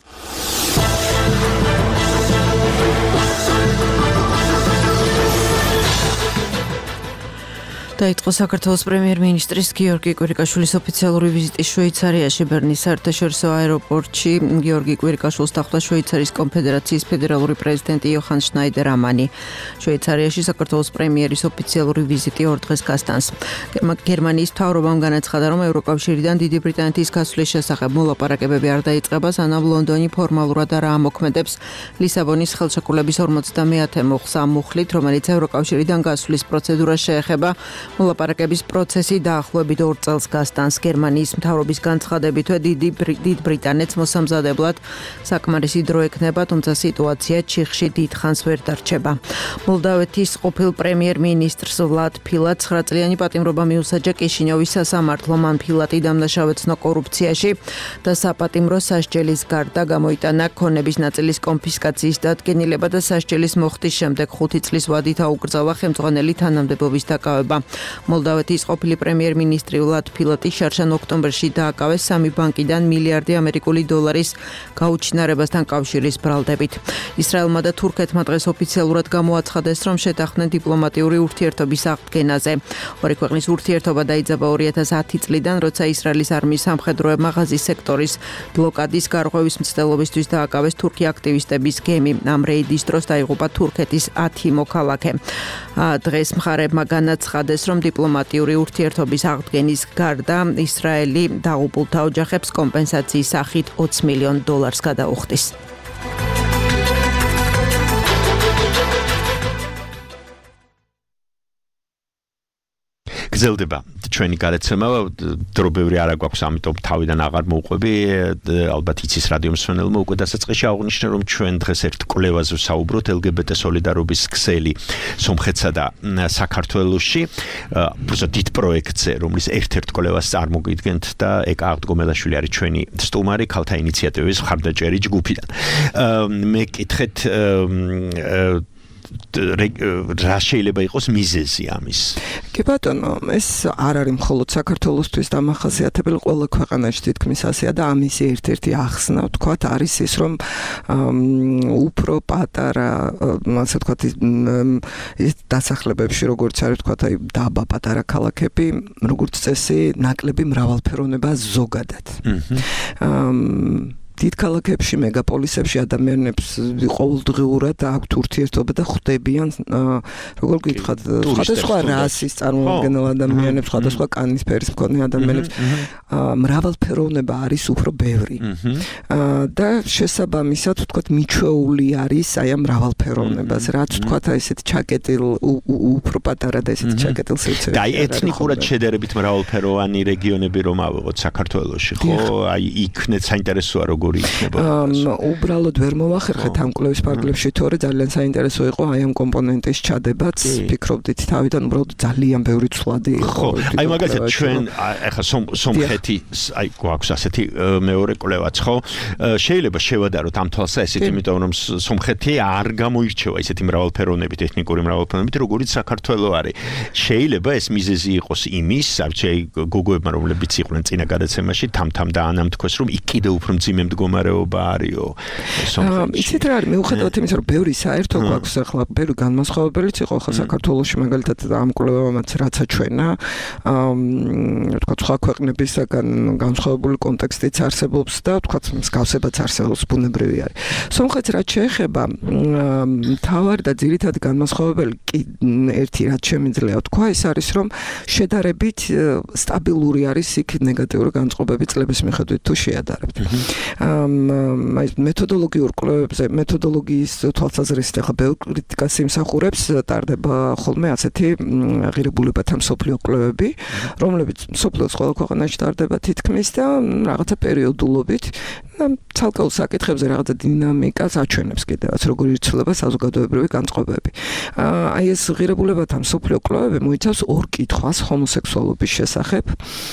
[SPEAKER 7] დაიწყო საქართველოს პრემიერ-მინისტრის გიორგი კვირიკაშვილის ოფიციალური ვიზიტი შვეიცარიაში ბერნის საერთაშორისო აეროპორტში. გიორგი კვირიკაშვილს დახვდა შვეიცარიის კონფედერაციის ფედერალური პრეზიდენტი იოჰან შნაიდერ-ამანი. შვეიცარიაში საქართველოს პრემიერის ოფიციალური ვიზიტი ორ დღეს გასტანს. გერმანიის მთავრობამ განაცხადა, რომ ევროკავშირიდან დიდი ბრიტანეთის გასვლის შესახებ მოლაპარაკებები არ დაიწყება, სანამ ლონდონი ფორმალურად არ აამოქმედებს ლისაბონის ხელშეკრულების ორმოცდამეათე მუხლით, რომელიც ევროკავშირიდან გასვლის პროცედურას შეეხება. მოლაპარაკების პროცესი დაახლოებით ორ წელს გასტანს. გერმანიის მთავრობის განცხადებითვე დიდი დიდ ბრიტანეთს მოსამზადებლად საკმარისი დრო ექნება, თუმცა სიტუაცია ჩიხში დიდხანს ვერ დარჩება. მოლდავეთის ყოფილ პრემიერ-მინისტრს ვლად ფილატს ცხრა წლიანი პატიმრობა მიუსაჯა კიშინიოვის სასამართლომ. მან ფილატი დამნაშავეცნო კორუფციაში და საპატიმრო სასჯელის გარდა გამოიტანა ქონების ნაწილის კონფისკაციის დადგენილება და სასჯელის მოხდის შემდეგ ხუთი წლის ვადით აუკრძალა ხელმძღვანელი თანამდებობის დაკავება. მოლდავეთის ყოფილი პრემიერ-მინისტრი ვლად ფილატი შარშან ოქტომბერში დააკავეს სამი ბანკიდან მილიარდი ამერიკული დოლარის გაუჩინარებასთან კავშირის ბრალდებით. ისრაელმა და თურქეთმა დღეს ოფიციალურად გამოაცხადეს, რომ შეთანხმდნენ დიპლომატიური ურთიერთობის აღდგენაზე. ორი ქვეყნის ურთიერთობა დაიძაბა ორი ათას ათი წლიდან, როცა ისრაელის არმიის სამხედროებმა ღაზის სექტორის ბლოკადის გარღვევის მცდელობისთვის დააკავეს თურქი აქტივისტების გემი. ამ რეიდის დროს დაიღუპა თურქეთის ათი მოქალაქე. დღეს მხარეებმა განაცხადეს, რომ დიპლომატიური ურთიერთობის აღდგენის გარდა ისრაელი დაღუპულთა ოჯახებს კომპენსაციის სახით ოცი მილიონ დოლარს გადაუხდის.
[SPEAKER 3] გრძელდება ჩვენი გადაცემა, დრო ბევრი არ აქვს, ამიტომ თავიდან აღარ მოვყვები. ალბათ იცის რადიო მსმენელმა უკვე დასაწყისში აღვნიშნე, რომ ჩვენ დღეს ერთ კვლევაზე ვსაუბრობთ ელ გი ბი ტი სოლიდარობის ქსელი სომხეთსა და საქართველოში. უბრალოდ დიდ პროექტზე, რომლის ერთ-ერთ კვლევას წარმოგიდგენთ და ეკა აღდგომელაშვილი არის ჩვენი სტუმარი ქალთა ინიციატივის მხარდაჭერი ჯგუფიდან. მე კითხეთ რა შეიძლება იყოს მიზეზი ამის?
[SPEAKER 6] კი ბატონო, ეს არ არის მხოლოდ საქართველოსთვის დამახასიათებელი, ყველა ქვეყანაში თითქმის ასეა და ამის ერთ-ერთი ახსნა, ვთქვათ, არის ის, რომ უფრო პატარა, ასე ვთქვათ, დასახლებებში, როგორც არის, ვთქვათ, აი დაბა პატარა ქალაქები, როგორც წესი, ნაკლები მრავალფეროვნება ზოგადად. დიდ ქალაქებში, მეგაპოლისებში ადამიანებს ყოველდღიურად აქვთ ურთიერთობა და ხვდებიან, როგორ გითხრათ, სხვადასხვა რასის წარმომადგენელ ადამიანებს, სხვადასხვა კანის ფერის მქონე ადამიანებს, მრავალფეროვნება არის უფრო ბევრი. და შესაბამისად, ვთქვათ, მიჩვეული არის აი ამ მრავალფეროვნებას, რაც ვთქვათ, აი ესეთ ჩაკეტილ უფრო პატარა და ესეთ ჩაკეტილ სივრცეებში.
[SPEAKER 3] და აი ეთნიკურად შედარებით მრავალფეროვანი რეგიონები რომ ავიღოთ საქართველოში, ხო? აი იქნეთ საინტერესოა როგორ
[SPEAKER 6] უბრალოდ ვერ მოვახერხეთ ამ კვლევის ფარგლებში, თორე ძალიან საინტერესო იყო აი ამ კომპონენტის ჩადებაც, ფიქრობდით თავიდან უბრალოდ ძალიან ბევრი ცვლადი იყო.
[SPEAKER 3] აი მაგალითად ჩვენ ახლა სომხეთი, აი გვაქვს ასეთი მეორე კვლევაც, ხო? შეიძლება შევადაროთ ამ თვალსაზრისით, იმიტომ რომ სომხეთი არ გამოირჩევა ისეთი მრავალფეროვნებით, ეთნიკური მრავალფეროვნებით, როგორც საქართველო არის. შეიძლება ეს მიზეზი იყოს იმის, აი გოგოებმა, რომლებიც იყვნენ წინა გადაცემაში, თამთამ დაანამტკოს, რომ იქ კიდევ უფრო მძიმე მდგომარეობა არისო.
[SPEAKER 6] იცით რა არის, მიუხედავად იმისა, რომ ბევრი საერთო გვაქვს ახლა, ბევრი განმასხვავებელიც იყო ახლა საქართველოში, მაგალითად ამ კვლევამაც რაც აჩვენა, თქვა სხვა ქვეყნებისაგან განსხვავებული კონტექსტიც არსებობს და თქვა მსგავსებაც არსებობს, ბუნებრივი არის. სომხეთს რაც შეეხება, მთავარი და ძირითადი განმასხვავებელი კი ერთი რაც შემიძლია თქვა, ის არის, რომ შედარებით სტაბილური არის იქ ნეგატიური განწყობები წლების მიხედვით თუ შეადარებთ. აი მეთოდოლოგიურ კვლევებზე, მეთოდოლოგიის თვალსაზრისით ახლა ბევრ კრიტიკას იმსახურებს, ტარდება ხოლმე ასეთი ღირებულებათა მსოფლიო კვლევები, რომლებიც მსოფლიოს ყველა ქვეყანაში ტარდება თითქმის და რაღაცა პერიოდულობით ცალკეულ საკითხებზე რაღაცა დინამიკას აჩვენებს კიდევაც, როგორ იცვლება საზოგადოებრივი განწყობები. აი ეს ღირებულებათა მსოფლიო კვლევები მოიცავს ორ კითხვას ჰომოსექსუალობის შესახებ,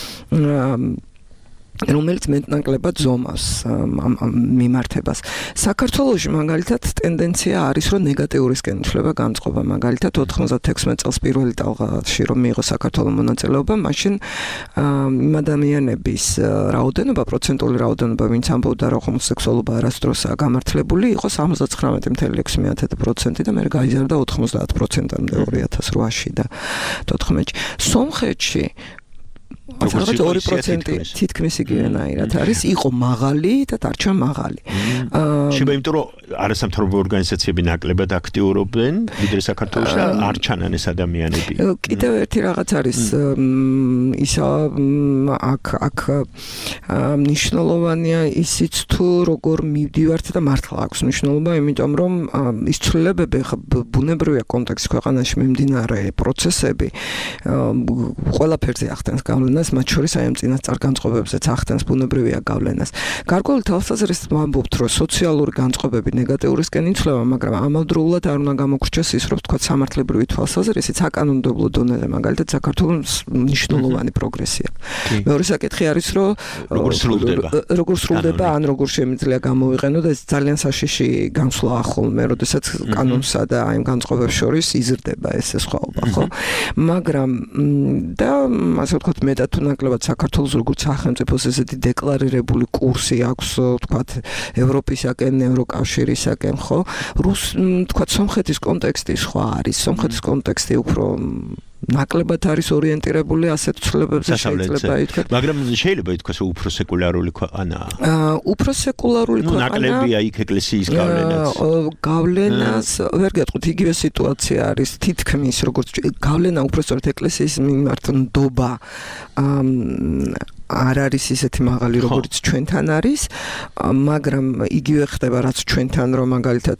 [SPEAKER 6] რომელიც მეტნაკლებად ზომავს ამ მიმართებას. საქართველოში მაგალითად ტენდენცია არის, რომ ნეგატიურისკენ იცვლება განწყობა. მაგალითად ოთხმოცდათექვსმეტ წელს პირველი ტალღაში რომ მიიღო საქართველოს მონაწილეობა, მაშინ იმ ადამიანების რაოდენობა, პროცენტული რაოდენობა, ვინც ამბობდა, რომ ჰომოსექსუალობა არასდროსაა გამართლებული, იყო სამოცდათხრამეტი ფاصლე ექვსი პროცენტი და მე გაიზარდა ოთხმოცდაათ პროცენტამდე ორი ათას რვაში და თოთხმეტში. სომხეთში რაღაც ორი პროცენტი თითქმის იგივენაირად არის, იყო მაღალი და დარჩა მაღალი.
[SPEAKER 3] შეიძლება იმიტომ რომ არასამთავრობო ორგანიზაციები ნაკლებად აქტიურობენ ვიდრე საქართველოში და არ ჩანან ეს ადამიანები.
[SPEAKER 6] კიდევ ერთი რაღაც არის ისა აქ აქ მნიშვნელოვანია ისიც თუ როგორ მივდივართ და მართლა აქვს მნიშვნელობა, იმიტომ რომ ის ცვლილებები ბუნებრივია კონტექსტ ქვეყანაში მიმდინარე პროცესები ყველაფერზე ახდენს გავლენას, მათ შორის აი ამ წინასწარ განწყობებზეც ახდენს ბუნებრივია გავლენას. გარკვეული თვალსაზრისით ვამბობთ, რომ სოციალური განწყობები ნეგატიურისკენ იცვლება, მაგრამ ამავდროულად არ უნდა გამოგრჩეს ის, რომ თქვა სამართლებრივი თვალსაზრისით საკანონმდებლო დონეზე, მაგალითად საქართველოს მნიშვნელოვანი პროგრესია. მეორე საკითხი არის, რომ
[SPEAKER 3] როგორ სრულდება,
[SPEAKER 6] როგორ სრულდება, ან როგორ შემიძლია გამოვიყენო და ეს ძალიან საშიში განსვლა ახოლმე, როდესაც კანონსა და აი ამ განწყობებს შორის იზრდება ეს სხვაობა, ხო? მაგრამ და ასე ვთქვათ, მეტად თუ ნაკლებად საქართველოს როგორც სახელმწიფოს ესეთი დეკლარირებული კურსი აქვს, ვთქვათ, ევროპისაკენ, ევროკავშირისაკენ, ხო? რუს, ვთქვათ, სომხეთის კონტექსტი სხვა არის. სომხეთის კონტექსტი უფრო ნაკლებად არის ორიენტირებული ასეთ ცვლილებებზე შეიძლება ითქვას.
[SPEAKER 3] მაგრამ შეიძლება ითქვას, რომ უფრო სეკულარული ქვეყანაა.
[SPEAKER 6] უფრო სეკულარული ქვეყანა.
[SPEAKER 3] ნაკლებია იქ ეკლესიის გავლენაც.
[SPEAKER 6] გავლენას ვერ გეტყვით, იგივე სიტუაცია არის თითქმის, როგორც გავლენა უფრო სწორედ ეკლესიის მიმართ ნდობა არ არის ისეთი მაღალი, როგორც ჩვენთან არის, მაგრამ იგივე ხდება, რაც ჩვენთან, რომ მაგალითად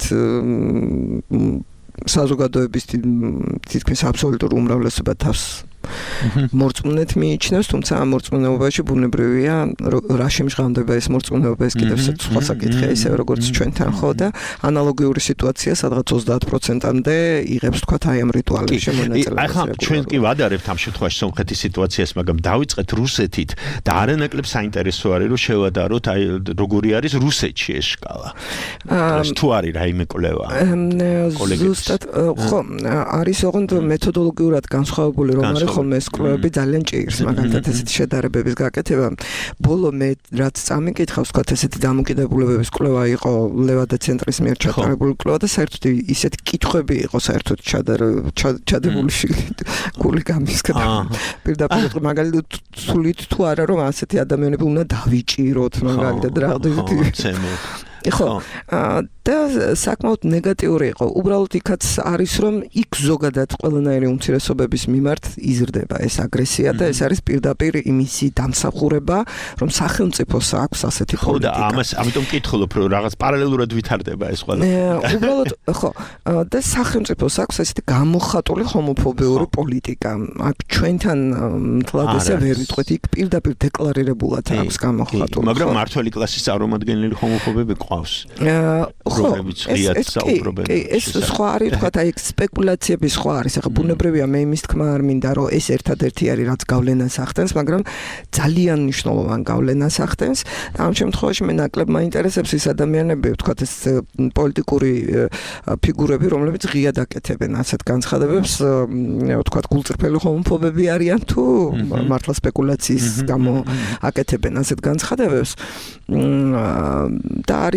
[SPEAKER 6] საზოგადოების თითქმის აბსოლუტურ უმრავლესობა თავს მორწმუნეთ მიიჩნევს, თუმცა ამ მორწმუნეობაში ბუნებრივია რა შემჟღავნდება ეს მორწმუნეობა, ეს კიდევ სხვა საკითხია, ისევე როგორც ჩვენთან, ხო და ანალოგიური სიტუაცია სადღაც ოცდაათ პროცენტამდე იღებს თქვათ აი ამ რიტუალებში მონაწილეობას.
[SPEAKER 3] ახლა ჩვენ კი ვადარებთ ამ შემთხვევაში სომხეთის სიტუაციას, მაგრამ დავიწყეთ რუსეთით და არანაკლებ საინტერესო არის რომ შევადაროთ აი როგორი არის რუსეთში ეს შკალა. თუ არის რაიმე კვლევა.
[SPEAKER 6] ზუსტად ხო, არის ოღონდ მეთოდოლოგიურად განსხვავებული რომ არის ხოლმე ეს კვლევები ძალიან ჭირს, მაგალითად ესეთი შედარებების გაკეთება. ბოლო მე რაც წამიკითხავს, ვთქვათ, ესეთი დამოკიდებულებების კვლევა იყო ლევადა ცენტრის მიერ ჩატარებული კვლევა და საერთოდ ისეთი კითხვები იყო საერთოდ ჩადებული გული გამისკდა. პირდაპირ მაგალითად სულით თუ არა რომ ასეთი ადამიანები უნდა დავიჭიროთ, მაგალითად რაღაცა ხო, და საკმაოდ ნეგატიური იყო. უბრალოდ იქაც არის რომ იქ ზოგადად ყველანაირი უმცირესობების მიმართ იზრდება ეს აგრესია და ეს არის პირდაპირ იმისი დამსახურება, რომ სახელმწიფოს აქვს ასეთი პოლიტიკა.
[SPEAKER 3] ხო და ამას ამიტომ მკითხულობ, რომ რაღაც პარალელურად ვითარდება ეს ყველა.
[SPEAKER 6] უბრალოდ ხო, და სახელმწიფოს აქვს ესეთი გამოხატული ჰომოფობიური პოლიტიკა. აქ ჩვენთან მთლად ესე ვერ ვიტყვით, იქ პირდაპირ დეკლარირებულად აქვს გამოხატული.
[SPEAKER 3] მაგრამ მართველი კლასის წარმომადგენელი ჰომოფობები ყავს.
[SPEAKER 6] ხო, ეს სხვა არის, თქვათ, აი სპეკულაციები სხვა არის. ახლა ბუნებრივია მე იმის თქმა არ მინდა, რომ ეს ერთადერთი არის, რაც გავლენას ახდენს, მაგრამ ძალიან მნიშვნელოვან გავლენას ახდენს. და ამ შემთხვევაში მე ნაკლებ მაინტერესებს ის ადამიანები, ვთქვათ, ეს პოლიტიკური ფიგურები, რომლებიც ღიად აკეთებენ ასეთ განცხადებებს, ვთქვათ, გულწრფელი ჰომოფობები არიან თუ მართლა სპეკულაციის გამო აკეთებენ ასეთ განცხადებებს. და არის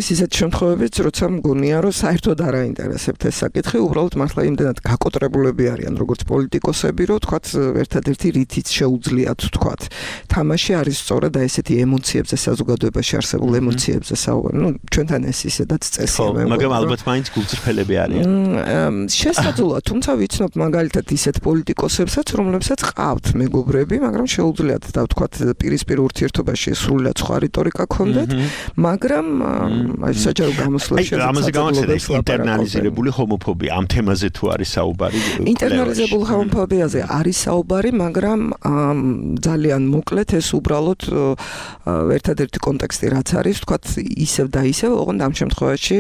[SPEAKER 6] არის ისეთი შემთხვევებიც, როცა მგონია, რომ საერთოდ არ აინტერესებთ ეს საკითხი, უბრალოდ მართლა იმდენად გაკოტრებულები არიან, როგორც პოლიტიკოსები, რომ თქვათ ერთადერთი რითიც შეუძლიათ თქვათ. თამაში არის სწორად აი ესეთი ემოციებზე საზოგადოებაში არსებულ ემოციებზე საუბარი. ნუ ჩვენთან ეს ისედაც წესია მე.
[SPEAKER 3] მაგრამ ალბათ მაინც გულწრფელები არიან.
[SPEAKER 6] შესაძლოა, თუმცა ვიცნობ მაგალითად ისეთ პოლიტიკოსებსაც, რომლებსაც ყავთ მეგობრები, მაგრამ შეუძლიათ და ვთქვათ პირისპირ ურთიერთობაში სრულიად სხვა რიტორიკა ქონდეთ, მაგრამ აი საჯარო გამოსვლაში
[SPEAKER 3] ამაზე გამოსვლა ინტერნალიზირებული ჰომოფობია ამ თემაზე თუ არის საუბარი?
[SPEAKER 6] ინტერნალიზებულ ჰომოფობიაზე არის საუბარი, მაგრამ ძალიან მოკლედ ეს უბრალოდ ერთადერთი კონტექსტი რაც არის, ვთქვათ ისევ და ისევ, ოღონდ ამ შემთხვევაში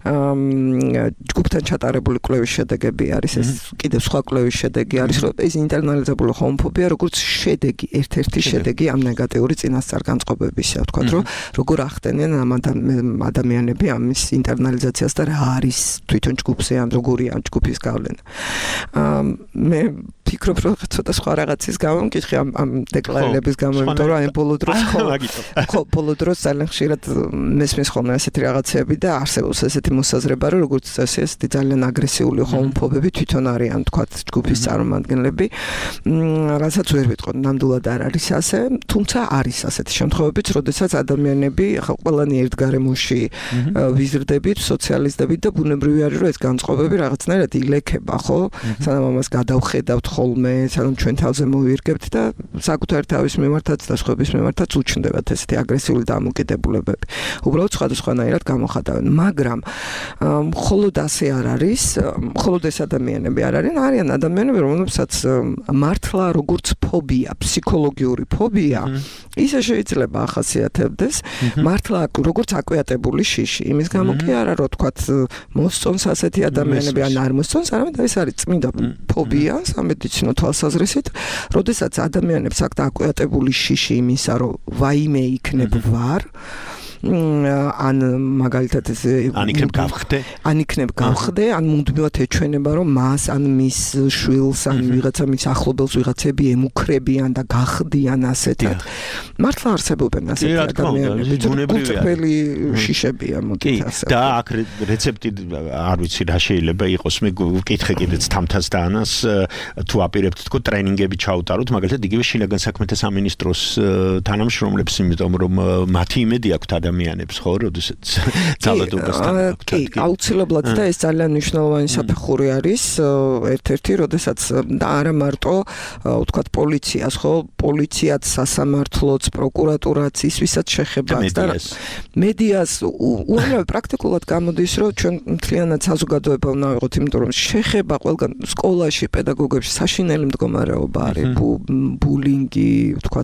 [SPEAKER 6] ჯგუფთან ჩატარებული კვლევის შედეგები არის, ეს კიდევ სხვა კვლევის შედეგი არის, რომ ეს ინტერნალიზებული ჰომოფობია როგორც შედეგი, ერთ-ერთი შედეგი ამ ნეგატიური წინასწარ განწყობებისა, ვთქვათ, რომ როგორ ახდენენ ამ ადამიანები ამის ინტერნალიზაციას და რა არის თვითონ ჯგუფზე ან როგორია ამ ჯგუფის გავლენა. მე ფიქრობ, რომ ცოტა სხვა რაღაცის გამო მკითხი ამ ამ დეკლარირების გამო, იმიტომ რომ აი ბოლო დროს ხო ბოლო დროს ძალიან ხშირად მესმის ხოლმე ასეთი რაღაცები და არსებობს ესეთი მოსაზრება, რომ როგორც წესი ესეთი ძალიან აგრესიული ჰომოფობები თვითონ არიან, თქვათ, ჯგუფის წარმომადგენლები, რასაც ვერ ვიტყოდ, ნამდვილად არ არის ასე, თუმცა არის ასეთი შემთხვევებიც, როდესაც ადამიანები ახლა ყველანი ერთ გარემოში ვიზრდებით, სოციალისტებით და ბუნებრივი არის, რომ ეს განწყობები რაღაცნაირად ილექება, ხო? სანამ ამას გადავხედავთ ხოლმე, სანამ ჩვენ თავზე მოვირგებთ და საკუთარი თავის მიმართაც და სხვების მიმართაც უჩნდებათ ესეთი აგრესიული დამოკიდებულებები. უბრალოდ სხვადასხვანაირად გამოხატავენ, მაგრამ მხოლოდ ასე არ არის, მხოლოდ ეს ადამიანები არ არიან, არიან ადამიანები, რომლებსაც მართლა როგორც ფობია, ფსიქოლოგიური ფობია, ისე შეიძლება ახასიათებდეს, მართლა როგორც აკვიატებული შიში. იმის გამო კი არა, რომ თქვათ მოსწონს ასეთი ადამიანები ან არ მოსწონს, არამედ ეს არის წმინდა ფობია, სამედიცინო თვალსაზრისით, როდესაც ადამიანებს აქვთ აკვიატებული შიში იმისა, რომ ვაიმე იქნებ ვარ, ან მაგალითად ეს
[SPEAKER 3] ან იქნებ გავხდე
[SPEAKER 6] ან იქნებ გავხდე ან მუდმივად ეჩვენება რომ მას ან მის შვილს ან ვიღაცა მის ახლობელს ვიღაცები ემუქრებიან და გახდიან ასეთად მართლა არსებობენ ასეთი ადამიანები ბუნებრივი შიშებია მოდით ასე
[SPEAKER 3] და აქ რეცეპტი არ ვიცი რა შეიძლება იყოს მე ვკითხე კიდეც თამთას და ანას თუ აპირებთ თქო ტრენინგები ჩაუტაროთ მაგალითად იგივე შინაგან საქმეთა სამინისტროს თანამშრომლებს იმიტომ რომ მათი იმედი აქვთ ადამიანებს ხო როდესაც ძალადობასთან
[SPEAKER 6] კი აუცილებლად და ეს ძალიან მნიშვნელოვანი საფეხური არის ერთ-ერთი როდესაც და არა მარტო ვთქვათ პოლიციას ხო პოლიციაც სასამართლოც პროკურატურაც ის ვისაც შეხებაც და მედიას უამრავი პრაქტიკულად გამოდის რომ ჩვენ მთლიანად საზოგადოება უნდა ვიყოთ იმიტომ რომ შეხება ყველგან სკოლაში პედაგოგებში საშინელი მდგომარეობა არის ბულინგი ვთქვათ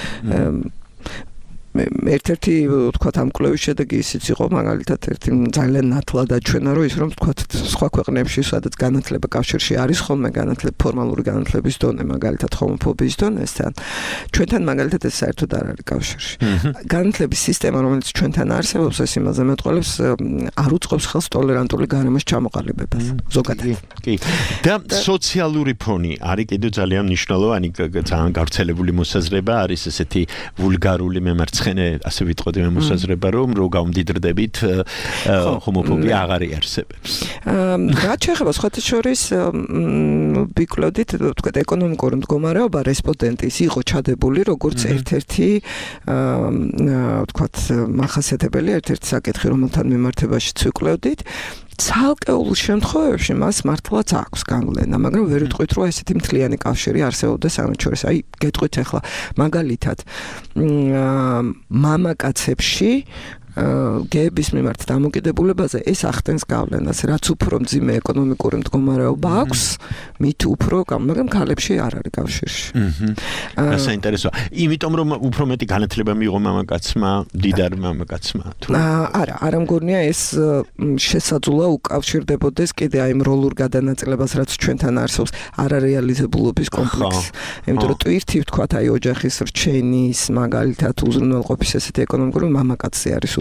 [SPEAKER 6] ერთ-ერთი ვთქვათ ამ კვლევის შედეგი ისიც იყო მაგალითად ერთი ძალიან ნათლად აჩვენა რომ ის რომ ვთქვათ სხვა ქვეყნებში სადაც განათლება კავშირში არის ხოლმე განათლება ფორმალური განათლების დონე მაგალითად ჰომოფობიის დონესთან ჩვენთან მაგალითად ეს საერთოდ არ არის კავშირში განათლების სისტემა რომელიც ჩვენთან არსებობს ეს იმაზე მეტყველებს არ უწყობს ხელს ტოლერანტული გარემოს ჩამოყალიბებას ზოგადად
[SPEAKER 3] კი და სოციალური ფონი არის კიდევ ძალიან მნიშვნელოვანი ძალიან გავრცელებული მოსაზრება არის ესეთი ვულგარული მემარცხენე ასე ვიტყოდი მე მოსაზრება რომ რო გამდიდრდებით ჰომოფობია აღარ იარსებებს.
[SPEAKER 6] რაც შეეხება სხვათა შორის ვიკლოდით თქვა ეკონომიკური მდგომარეობა რესპონდენტის იყო ჩადებული როგორც ერთ-ერთი ვთქვათ მახასიათებელი ერთ-ერთი საკითხი რომელთან მიმართებაშიც ვიკლოდით ცალკეულ შემთხვევებში მას მართლაც აქვს გავლენა, მაგრამ ვერ ვიტყვით, რომ ესეთი მთლიანი კავშირი არსებობდეს ამათ შორის. აი, გეტყვით ახლა მაგალითად მამაკაცებში გეების მიმართ დამოკიდებულებაზე ეს ახდენს გავლენას, რაც უფრო მძიმე ეკონომიკური მდგომარეობა აქვს, მით უფრო, მაგრამ ქალებში არ არის კავშირში.
[SPEAKER 3] აჰა. საინტერესოა. იმიტომ რომ უფრო მეტი განათლება მიიღო მამაკაცმა, დიდარ მამაკაცმა თუ
[SPEAKER 6] არა, არა მგონია ეს შესაძლოა უკავშირდებოდეს კიდე აი როლურ გადანაწილებას, რაც ჩვენთან არსებობს, არარეალიზებულობის კომპლექსი. იმიტომ რომ ტვირთი ვთქვათ, აი ოჯახის რჩენის, მაგალითად უზრუნველყოფის ესეთი ეკონომიკური მამაკაცი არის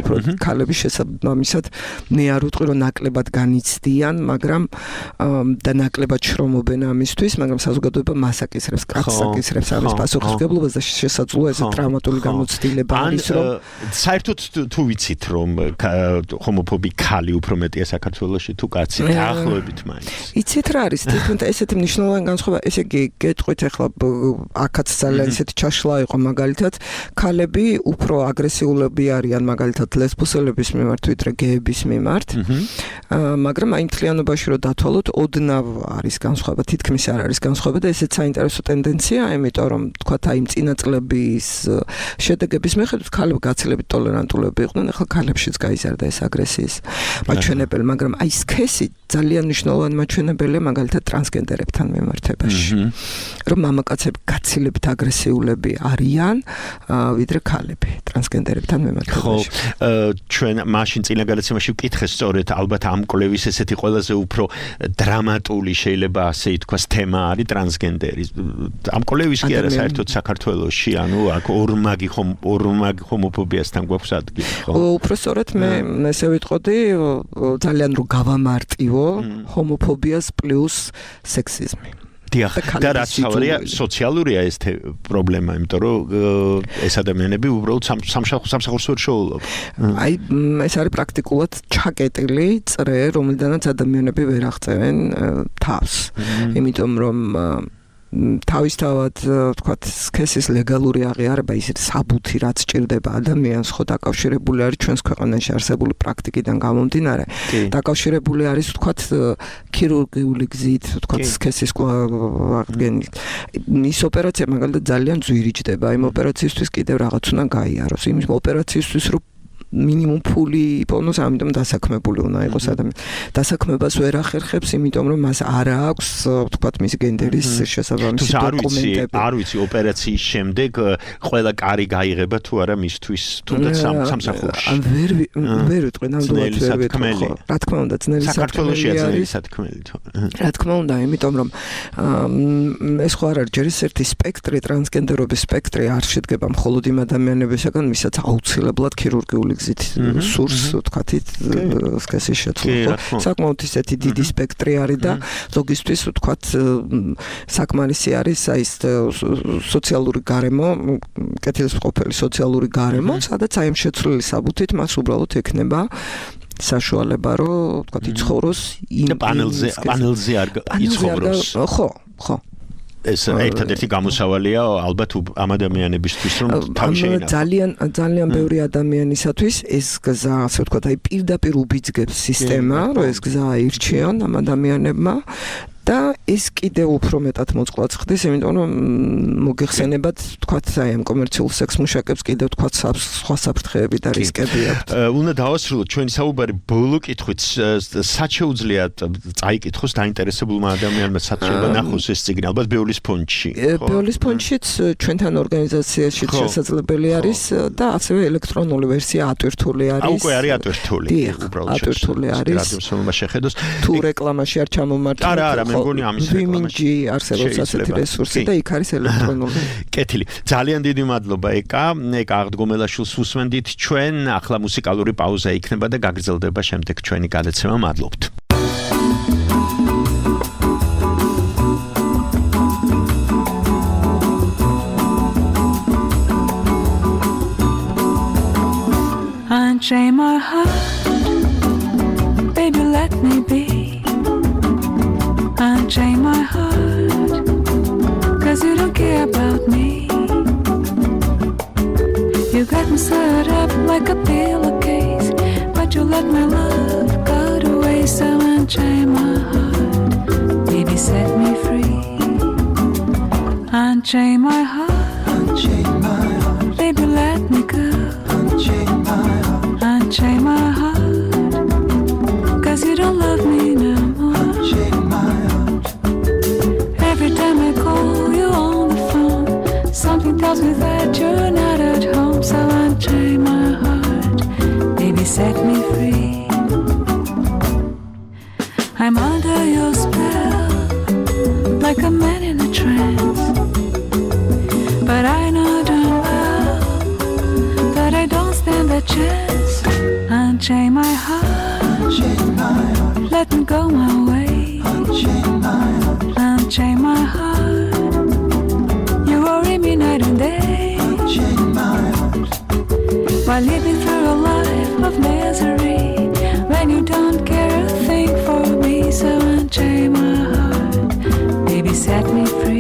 [SPEAKER 6] უფრო ქალები შესაბამისად მე არ ვიტყვი რომ ნაკლებად განიცდიან, მაგრამ და ნაკლებად შრომობენ ამისთვის, მაგრამ საზოგადოება მას აკისრებს, კაცს აკისრებს ამის პასუხისმგებლობას და შესაძლოა ეს დრამატული გამოცდილება არის, რომ
[SPEAKER 3] საერთოდ თუ ვიცით რომ ჰომოფობი ქალი უფრო მეტია საქართველოში თუ კაცი დაახლოებით მაინც.
[SPEAKER 6] იცით რა არის? თითქოს ესეთი მნიშვნელოვანი განსხვავება, ესე იგი გეტყვით ახლა აქაც ძალიან ისეთი ჩაშლა იყო მაგალითად, ქალები უფრო აგრესიულები არიან მაგალითად ლესბოსელების მიმართ ვიდრე გეების მიმართ. მაგრამ აი მთლიანობაში რომ დათვალოთ, ოდნავ არის განსხვავება, თითქმის არ არის განსხვავება და ესეც საინტერესო ტენდენცია, იმიტომ რომ თქვათ აი წინა წლების შედეგების მიხედვით ქალები გაცილებით ტოლერანტულები იყვნენ, ახლა ქალებშიც გაიზარდა ეს აგრესიის მაჩვენებელი, მაგრამ აი სქესი ძალიან მნიშვნელოვანი მაჩვენებელია მაგალითად ტრანსგენდერებთან მიმართებაში. რომ მამაკაცები გაცილებით აგრესიულები არიან ვიდრე ქალები ტრანსგენდერებთან მიმართებაში.
[SPEAKER 3] ხო, ჩვენ მაშინ წინა გადაცემაში ვკითხეს სწორედ ალბათ ამ კვლევის ესეთი ყველაზე უფრო დრამატული შეიძლება ასე ითქვას თემა არის ტრანსგენდერი. ამ კვლევის კი არა საერთოდ საქართველოში, ანუ აქ ორმაგი ხომ ორმაგი ჰომოფობიასთან გვაქვს ადგილი, ხო?
[SPEAKER 6] უფრო სწორედ მე ესე ვიტყოდი ძალიან რო გავამარტივო ჰომოფობიას პლუს სექსიზმი.
[SPEAKER 3] დიახ, და რაც თავია სოციალურია ეს პრობლემა, იმიტომ რომ ეს ადამიანები უბრალოდ სამსახურს ვერ შეუძლობენ.
[SPEAKER 6] აი ეს არის პრაქტიკულად ჩაკეტილი წრე, რომელიდანაც ადამიანები ვერ აღწევენ თავს. იმიტომ რომ თავისთავად თქვათ სქესის ლეგალური აღიარება ის საბუთი რაც ჭირდება ადამიანს ხო დაკავშირებული არის ჩვენს ქვეყანაში არსებული პრაქტიკიდან გამომდინარე დაკავშირებული არის თქვათ ქირურგიული გზით თქვათ სქესის აღდგენით ის ოპერაცია მაგალითად ძალიან ძვირიჭდება იმ ოპერაციისთვის კიდევ რაღაც უნდა გაიაროს იმ ოპერაციისთვის რომ minimum ფული იპოვნოს, ამიტომ დასაქმებული უნდა იყოს ადამიანი. დასაქმებას ვერ ახერხებს, იმიტომ რომ მას არ აქვს, ვთქვათ, მის გენდერის შესაბამისი დოკუმენტები.
[SPEAKER 3] არ ვიცი, ოპერაციის შემდეგ ყველა კარი გაიღება თუ არა მისთვის, თუნდაც სამსახურში.
[SPEAKER 6] ან ვერ ვერ ვიტყვი, ნამდვილად ვერ ვიტყვი. რა თქმა უნდა, ძნელი
[SPEAKER 3] საქართველოში ძნელი სათქმელი თუ.
[SPEAKER 6] რა თქმა უნდა, იმიტომ რომ ეს ხო არ არის ჯერ ერთი სპექტრი, ტრანსგენდერობის სპექტრი არ შედგება მხოლოდ იმ ადამიანებისაგან, ვისაც აუცილებლად ქირურგიული გზით სურს, ვთქვათ, სქესის შეცვლა. საკმაოდ ისეთი დიდი სპექტრი არის და ზოგისთვის, ვთქვათ, საკმარისი არის აი ეს სოციალური გარემო, კეთილსყოფელი სოციალური გარემო, სადაც აი ამ შეცვლილი საბუთით მას უბრალოდ ექნება საშუალება, რომ ვთქვათ, იცხოვროს
[SPEAKER 3] იმ პანელზე, პანელზე არ იცხოვროს.
[SPEAKER 6] ხო, ხო.
[SPEAKER 3] ეს ერთადერთი გამოსავალია ალბათ ამ ადამიანებისთვის რომ თავი შეინახოს.
[SPEAKER 6] ძალიან ძალიან ბევრი ადამიანისათვის ეს გზა, ასე ვთქვათ, აი პირდაპირ უბიძგებს სისტემა, რომ ეს გზა აირჩიონ ამ ადამიანებმა. და ეს კიდევ უფრო მეტად მოწყვლად ხდის, იმიტომ რომ მოგეხსენებათ, თქვათ, აი ამ კომერციულ სექს მუშაკებს კიდევ თქვათ სხვა საფრთხეები და რისკები აქვთ.
[SPEAKER 3] უნდა დავასრულოთ ჩვენი საუბარი ბოლო კითხვით, სად შეუძლია წაიკითხოს დაინტერესებულმა ადამიანმა სად შეიძლება ნახოს ეს წიგნი, ალბათ ბეოლის ფონდში.
[SPEAKER 6] ბეოლის ფონდშიც ჩვენთან ორგანიზაციაშიც შესაძლებელი არის და ასევე ელექტრონული ვერსია ატვირთული არის.
[SPEAKER 3] უკვე არის ატვირთული,
[SPEAKER 6] უბრალოდ ატვირთული არის.
[SPEAKER 3] რადიოსმოება შეხედოს.
[SPEAKER 6] თუ რეკლამაში არ ჩამომართვით.
[SPEAKER 3] არა, არა, მეგონი ამის
[SPEAKER 6] რეკლამაში არსებობს ასეთი რესურსი და იქ არის ელექტრონული.
[SPEAKER 3] კეთილი. ძალიან დიდი მადლობა ეკა, ეკა აღდგომელაშვილს უსმენდით ჩვენ, ახლა მუსიკალური პაუზა იქნება და გაგრძელდება შემდეგ ჩვენი გადაცემა. მადლობთ.
[SPEAKER 5] Unchain my heart, baby, let me be. Unchain my heart, cause you don't care about me. You got me set up like a pillowcase, but you let my love go to waste. So unchain my heart, baby, set me free. Unchain my heart, unchain my heart, baby, let me go. Unchain my heart, unchain my heart, cause you don't love me no more. Unchain my heart. Every time I call you on the phone, something tells me that you're not at home. So unchain my heart, baby, set me free. I'm under your spell, like a man in a trance. But I know darn well that I don't stand a chance. Unchain my heart, let me go my way. Unchain my heart, you worry me night and day. While living through a life of misery, when you don't care a thing for me, so unchain my heart, baby set me free.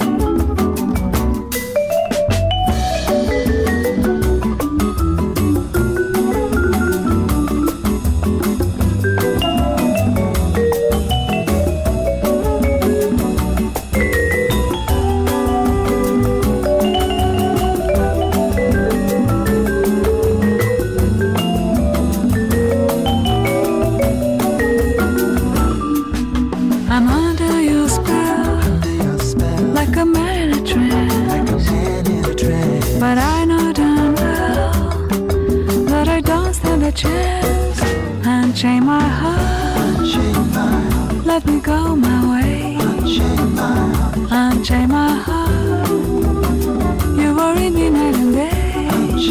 [SPEAKER 5] Chance, unchain my heart, let me go my way. Unchain my heart, you worry me night and day.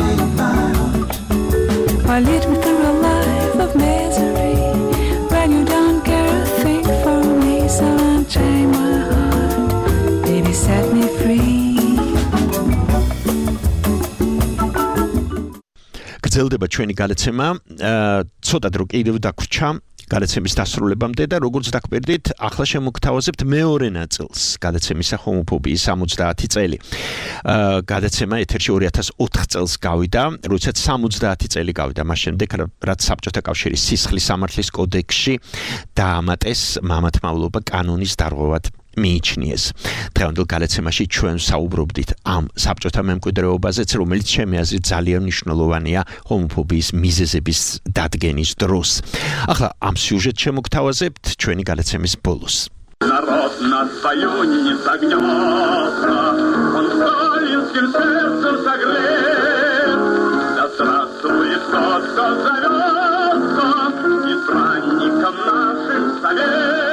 [SPEAKER 5] Why lead me through a life of misery when you don't care a thing for me? So unchain my heart, baby set me free.
[SPEAKER 3] გრძელდება ჩვენი გადაცემა, ცოტა დრო კიდევ დაგვრჩა გადაცემის დასრულებამდე და როგორც დაგკვირდით, ახლა შემოგთავაზებთ მეორე ნაწილს გადაცემისა ჰომოფობიის სამოცდაათი წელი. გადაცემა ეთერში ორი ათას ოთხ წელს გავიდა, როდესაც სამოცდაათი წელი გავიდა, მას შემდეგ რაც საბჭოთა კავშირის სისხლის სამართლის კოდექსში დაამატეს მამათმავლობა კანონის დარღვევად მიიჩნიეს. დღევანდელ გადაცემაში ჩვენ საუბრობდით ამ საბჭოთა მემკვიდრეობაზეც, რომელიც ჩემი აზრით ძალიან მნიშვნელოვანია ჰომოფობიის მიზეზების დადგენის დროს. ახლა ამ სიუჟეტს შემოგთავაზებთ ჩვენი გადაცემის ბოლოს.
[SPEAKER 8] Народ на свою не согнется, он сталинским сердцем согрет. Да здравствует тот, кто зовется избранником нашим совет.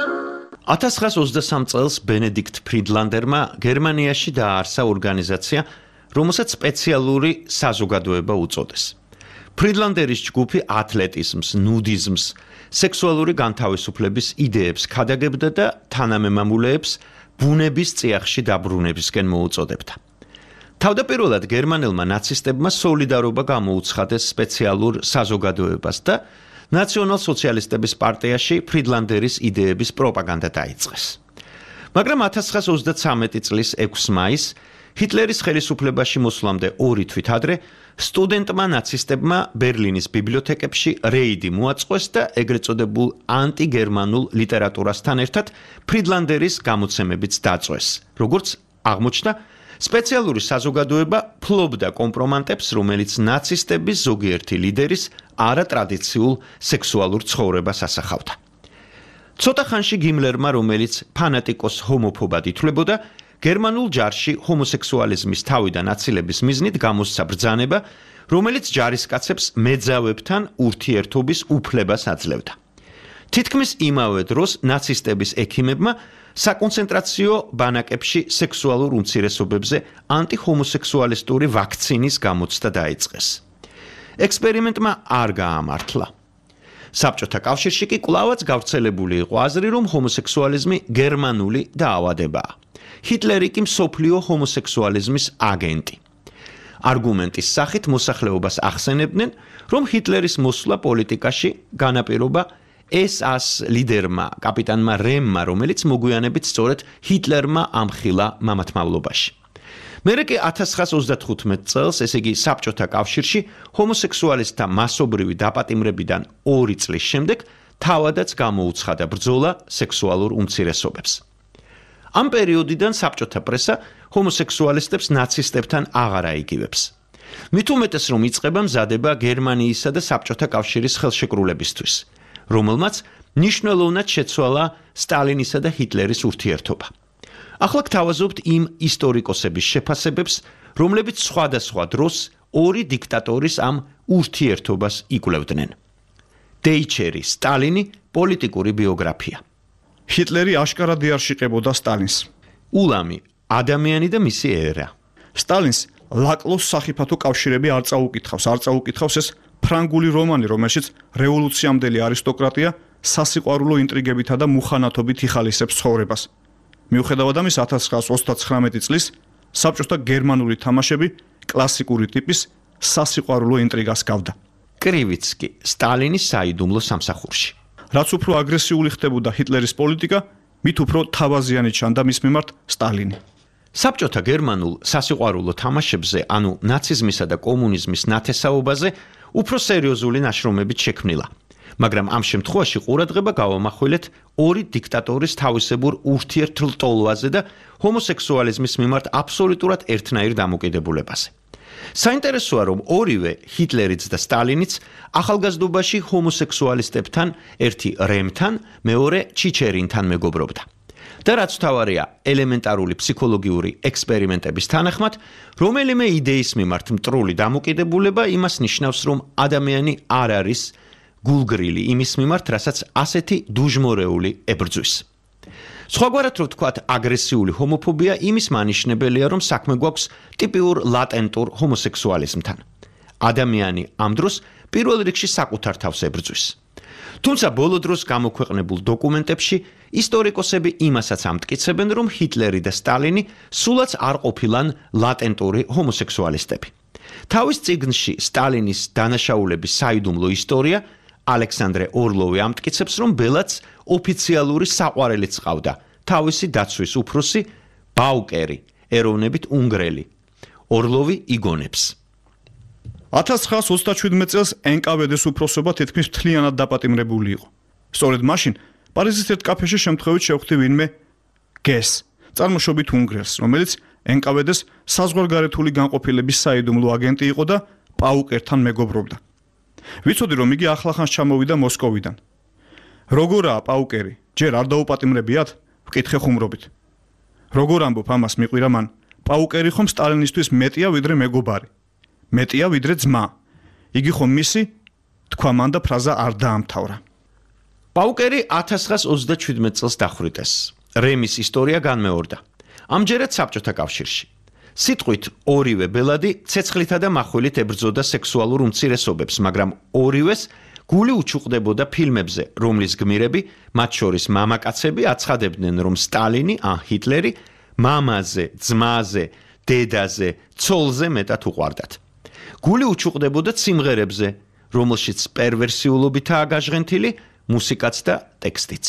[SPEAKER 3] ათას ცხრაას ოცდასამ წელს ბენედიქტ ფრიდლანდერმა გერმანიაში დააარსა ორგანიზაცია, რომელსაც სპეციალური საზოგადოება უწოდეს. ფრიდლანდერის ჯგუფი ათლეტიზმს, ნუდიზმს, სექსუალური განთავისუფლების იდეებს ქადაგებდა და თანამემამულეებს ბუნების წიაღში დაბრუნებისკენ მოუწოდებდა. თავდაპირველად გერმანელმა ნაცისტებმა სოლიდარობა გამოუცხადეს სპეციალურ საზოგადოებას და ნაციონალ-სოციალისტების პარტიაში ფრიდლანდერის იდეების პროპაგანდა დაიწყეს. მაგრამ ათას ცხრაას ოცდათვრამეტი წლის ექვსი მაისს ჰიტლერის ხელისუფლებაში მოსვლამდე ორი თვით ადრე სტუდენტმა ნაცისტებმა ბერლინის ბიბლიოთეკებში რეიდი მოაწყვეს და ეგრეთ წოდებულ ანტიგერმანულ ლიტერატურასთან ერთად ფრიდლანდერის გამოცემებიც დაწვეს. როგორც აღმოჩნდა, სპეციალური საზოგადოება ფლობდა კომპრომატებს, რომელიც ნაცისტების ზოგიერთი ლიდერის არატრადიციულ სექსუალურ ცხოვრებას ასახავდა. ცოტა ხანში გიმლერმა, რომელიც ფანატიკოს ჰომოფობად ითვლებოდა, გერმანულ ჯარში ჰომოსექსუალიზმის თავიდან აცილების მიზნით გამოსცა ბრძანება, რომელიც ჯარისკაცებს მეძავებთან ურთიერთობის უფლებას აძლევდა. თითქმის იმავე დროს ნაცისტების ექიმებმა საკონცენტრაციო ბანაკებში სექსუალურ უმცირესობებზე ანტihomosexualistური ვაქცინის გამოცდა დაიწყეს. ექსპერიმენტმა არ გაამართლა. საბჭოთა კავშირში კი კვლავაც გავრცელებული იყო აზრი, რომ ჰომოსექსუალიზმი გერმანული დაავადებაა. ჰიტლერი კი მსოფლიო ჰომოსექსუალიზმის აგენტი. არგუმენტის სახით მოსახლეობას ახსენებდნენ, რომ ჰიტლერის მოსვლა პოლიტიკაში განაპირობა ეს ას ლიდერმა, კაპიტანმა რემმა, რომელიც მოგვიანებით სწორედ ჰიტლერმა ამხილა მამათმავლობაში. მერე კი ათას ცხრაას ოცდათხუთმეტ წელს, ესე იგი საბჭოთა კავშირში, ჰომოსექსუალისტთა მასობრივი დაპატიმრებიდან ორი წლის შემდეგ თავადაც გამოუცხადა ბრძოლა სექსუალურ უმცირესობებს. ამ პერიოდიდან საბჭოთა პრესა ჰომოსექსუალისტებს ნაცისტებთან აღარ აიგივებს. მით უმეტეს, რომ იწყება მზადება გერმანიისა და საბჭოთა კავშირის ხელშეკრულებისთვის, რომელმაც მნიშვნელოვნად შეცვალა სტალინისა და ჰიტლერის ურთიერთობა. ახლა გთავაზობთ იმ ისტორიკოსების შეფასებებს, რომლებიც სხვადასხვა დროს ორი დიქტატორის ამ ურთიერთობას იკვლევდნენ. დეიჩერი, სტალინი, პოლიტიკური ბიოგრაფია.
[SPEAKER 2] ჰიტლერი აშკარად იარშიყებოდა სტალინს.
[SPEAKER 3] ულამი, ადამიანი და მისი ერა.
[SPEAKER 2] სტალინს ლაკლოს სახიფათო კავშირები არ წაუკითხავს, არ წაუკითხავს ეს ფრანგული რომანი, რომელშიც რევოლუციამდელი არისტოკრატია სასიყვარულო ინტრიგებითა და მუხანათობით იხალისებს ცხოვრებას. მიუხედავად ამისა, ათას ცხრაას ოცდათხრამეტი წლის საბჭოთა გერმანული თამაშები კლასიკური ტიპის სასიყვარულო ინტრიგას გავდა.
[SPEAKER 3] კრივიცკი, სტალინის საიდუმლო სამსახურში.
[SPEAKER 2] რაც უფრო აგრესიული ხდებოდა ჰიტლერის პოლიტიკა, მით უფრო თავაზიანი ჩანდა მის მიმართ სტალინი.
[SPEAKER 3] საბჭოთა გერმანულ სასიყვარულო თამაშებზე, ანუ ნაციზმისა და კომუნიზმის ნათესაობაზე, უფრო სერიოზული ნაშრომებით შექმნილა. მაგრამ ამ შემთხვევაში ყურადღება გავამახვილეთ ორი დიქტატორის თავისებურ ურთიერთლტოლვაზე და ჰომოსექსუალიზმის მიმართ აბსოლუტურად ერთნაირ დამოკიდებულებაზე. საინტერესოა, რომ ორივე ჰიტლერიც და სტალინიც ახალგაზრდობაში ჰომოსექსუალისტებთან, ერთი რემთან, მეორე ჩიჩერინთან მეგობრობდა. და რაც თავარია, ელემენტარული ფსიქოლოგიური ექსპერიმენტების თანახმად, რომელიმე იდეის მიმართ მტრული დამოკიდებულება იმას ნიშნავს, რომ ადამიანი არ არის გულგრილი იმის მიმართ, რასაც ასეთი დუჟმორეული ებრძვის. სხვაგვარად რო ვთქვათ, აგრესიული ჰომოფობია იმის მანიშნებელია, რომ საქმე გვაქვს ტიპიურ ლატენტურ ჰომოსექსუალიზმთან. ადამიანი ამ დროს პირველ რიგში საკუთარ თავს ებრძვის. თუმცა ბოლო დროს გამოქვეყნებულ დოკუმენტებში ისტორიკოსები იმასაც ამტკიცებენ, რომ ჰიტლერი და სტალინი სულაც არ ყოფილან ლატენტური ჰომოსექსუალისტები. თავის წიგნში სტალინის დანაშაულების საიდუმლო ისტორია ალექსანდრე ორლოვი ამტკიცებს, რომ ბელაც ოფიციალური საყვარელის ყავდა, თავისი დაცვის უფროსი ბაუკერი, ეროვნებით უნგრელი. ორლოვი იგონებს.
[SPEAKER 2] ათას ცხრაას ოცდაშვიდმეტ წელს ენ კა ვე დე-ს უფროსობა თითქმის მთლიანად დაპატიმრებული იყო. სწორედ მაშინ პარიზის ერთ კაფეში შემთხვევით შევხვდი ვინმე გეს, წარმოშობით უნგრელს, რომელიც ენ კა ვე დე-ს საზღვარგარეთული განყოფილების საიდუმლო აგენტი იყო და პაუკერთან მეგობრობდა. ვიცოდი, რომ იგი ახლახანს ჩამოვიდა მოსკოვიდან. როგორაა პაუკერი? ჯერ არ დაუპატიმრებიათ? ვკითხე ხუმრობით. როგორ ამბობ ამას მიყვირა მან? პაუკერი ხომ სტალინისთვის მეტია ვიდრე მეგობარი. მეტია ვიდრე ძმა. იგი ხომ მისი? თქვა მან და ფრაზა არ დაამთავრა.
[SPEAKER 3] პაუკერი ათას ცხრაას ოცდაშვიდმეტ წელს დახვრიტეს. რემის ისტორია განმეორდა. ამჯერად საბჭოთა კავშირში. სიტყვით ორივე ბელადი ცეცხლითა და მახვილით ებრძოდა სექსუალურ უმცირესობებს, მაგრამ ორივეს გული უჩუყდებოდა ფილმებზე, რომლის გმირები, მათ შორის მამაკაცები, აცხადებდნენ, რომ სტალინი, ან ჰიტლერი, მამაზე, ძმაზე, დედაზე, ცოლზე მეტად უყვარდათ. გული უჩუყდებოდა სიმღერებზე, რომელშიც პერვერსიულობითაა გაჟღენთილი მუსიკაც და ტექსტიც.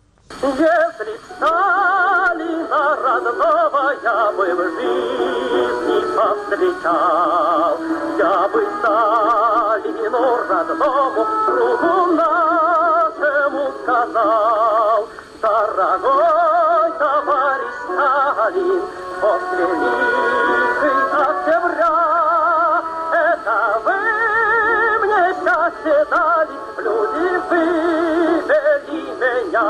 [SPEAKER 8] Родного я бы в жизни повстречал, я бы Сталину родному другу нашему сказал: дорогой товарищ Сталин, после лихой октября это вы мне счастье дали, люди вывели меня.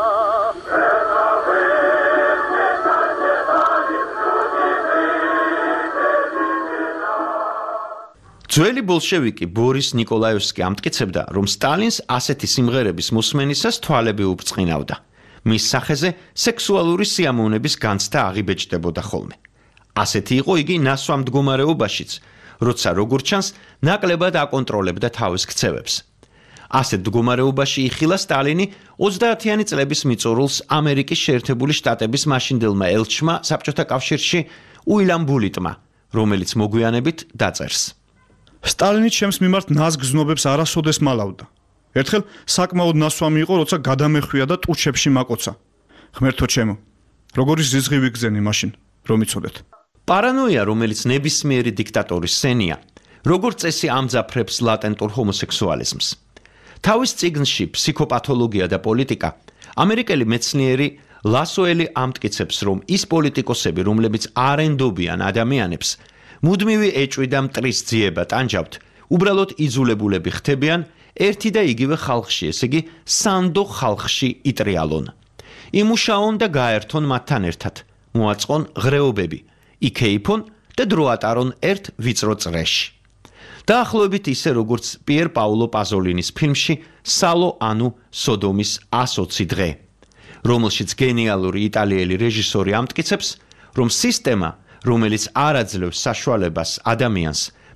[SPEAKER 3] ძველი ბოლშევიკი ბორის ნიკოლაევსკი ამტკიცებდა, რომ სტალინს ასეთი სიმღერების მოსმენისას თვალები უბწყინავდა. მის სახეზე სექსუალური სიამოვნების განცდა აღიბეჭდებოდა ხოლმე. ასეთი იყო იგი ნასვა მდგომარეობაშიც, როცა როგორც ჩანს, ნაკლებად აკონტროლებდა თავის ქცევებს. ასეთ მდგომარეობაში იხილა სტალინი ოცდაათიანი წლების მიწურულს ამერიკის შეერთებული შტატების მაშინდელმა ელჩმა საბჭოთა კავშირში უილამ ბულიტმა, რომელიც მოგვიანებით დაწერს.
[SPEAKER 2] სტალინი ჩემს მიმართ ნაზ გზნობებს არასოდეს მალავდა. ერთხელ საკმაოდ ნასვამი იყო, როცა გადამეხვია და ტუჩებში მაკოცა. ღმერთო ჩემო, როგორი ზიზღი ვიგზენი მაშინ, რომ იცოდეთ.
[SPEAKER 3] პარანოია, რომელიც ნებისმიერი დიქტატორის სენია, როგორც წესი ამძაფრებს ლატენტურ ჰომოსექსუალიზმს. თავის წიგნში ფსიქოპათოლოგია და პოლიტიკა, ამერიკელი მეცნიერი ლასოელი ამტკიცებს, რომ ის პოლიტიკოსები, რომლებიც არ ენდობიან ადამიანებს, მუდმივი ეჭვი და მტრის ძიება ტანჯავთ, უბრალოდ იძულებულები ხდებიან ერთი და იგივე ხალხში, ესე იგი სანდო ხალხში იტრიალონ. იმუშაონ და გაერთონ მათთან ერთად, მოაწყონ ღრეობები, იქეიფონ და დრო ატარონ ერთ ვიწრო წრეში. დაახლოებით ისე, როგორც პიერ პაულო პაზოლინის ფილმში სალო ანუ სოდომის ათი დღე, რომელშიც გენიალური იტალიელი რეჟისორი ამტკიცებს, რომ სისტემა, რომელიც არ აძლევს საშუალებას ადამიანს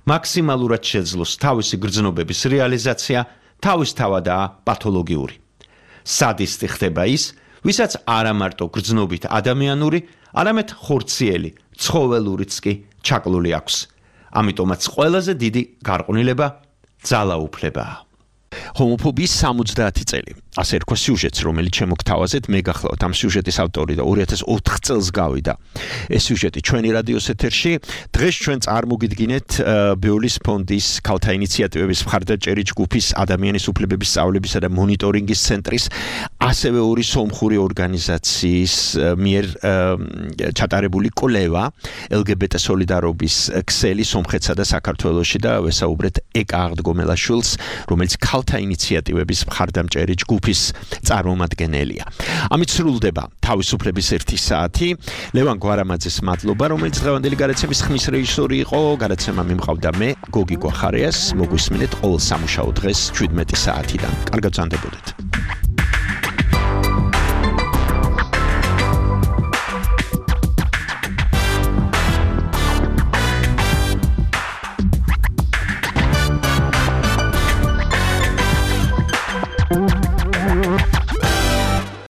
[SPEAKER 3] მაქსიმალურად შეძლოს თავისი გრძნობების რეალიზაცია, თავისთავადაა პათოლოგიური. სადისტი ხდება ის, ვისაც არა მარტო გრძნობით ადამიანური, არამედ ხორციელი, ცხოველურიც კი ჩაკლული აქვს. ამიტომაც ყველაზე დიდი გარყვნილება ძალაუფლებაა. ჰომოფობიის სამოცდაათი წელი. ასე რქვა სიუჟეტს, რომელიც შემოგთავაზეთ, მე გახლავთ ამ სიუჟეტის ავტორი და ორი ათას ოთხ წელს გავიდა. ეს სიუჟეტი ჩვენი რადიოს ეთერში. დღეს ჩვენ წარმოგიდგინეთ ბეოლის ფონდის ქალთა ინიციატივების მხარდაჭერი ჯგუფის ადამიანის უფლებების სწავლებისა და მონიტორინგის ცენტრის, ასევე ორი სომხური ორგანიზაციის მიერ ჩატარებული კვლევა ელ გი ბი ტე სოლიდარობის ქსელი სომხეთსა და საქართველოში და ვესაუბრეთ ეკარდ გომელაშვილს, რომელიც ქალთა ინიციატივების მხარდამჭერი ჯგუფის წარმომადგენელია. ამით სრულდება თავისუფლების ერთი საათი. ლევან გვარამაძეს მადლობა, რომელიც დღევანდელი გადაცემის ხმის რეჟისორი იყო. გადაცემა მიმყავდა მე, გოგი გვახარიას. მოგვისმინეთ ყოველ სამუშაო დღეს შვიდმეტი საათიდან. კარგად ვზანდებოდეთ.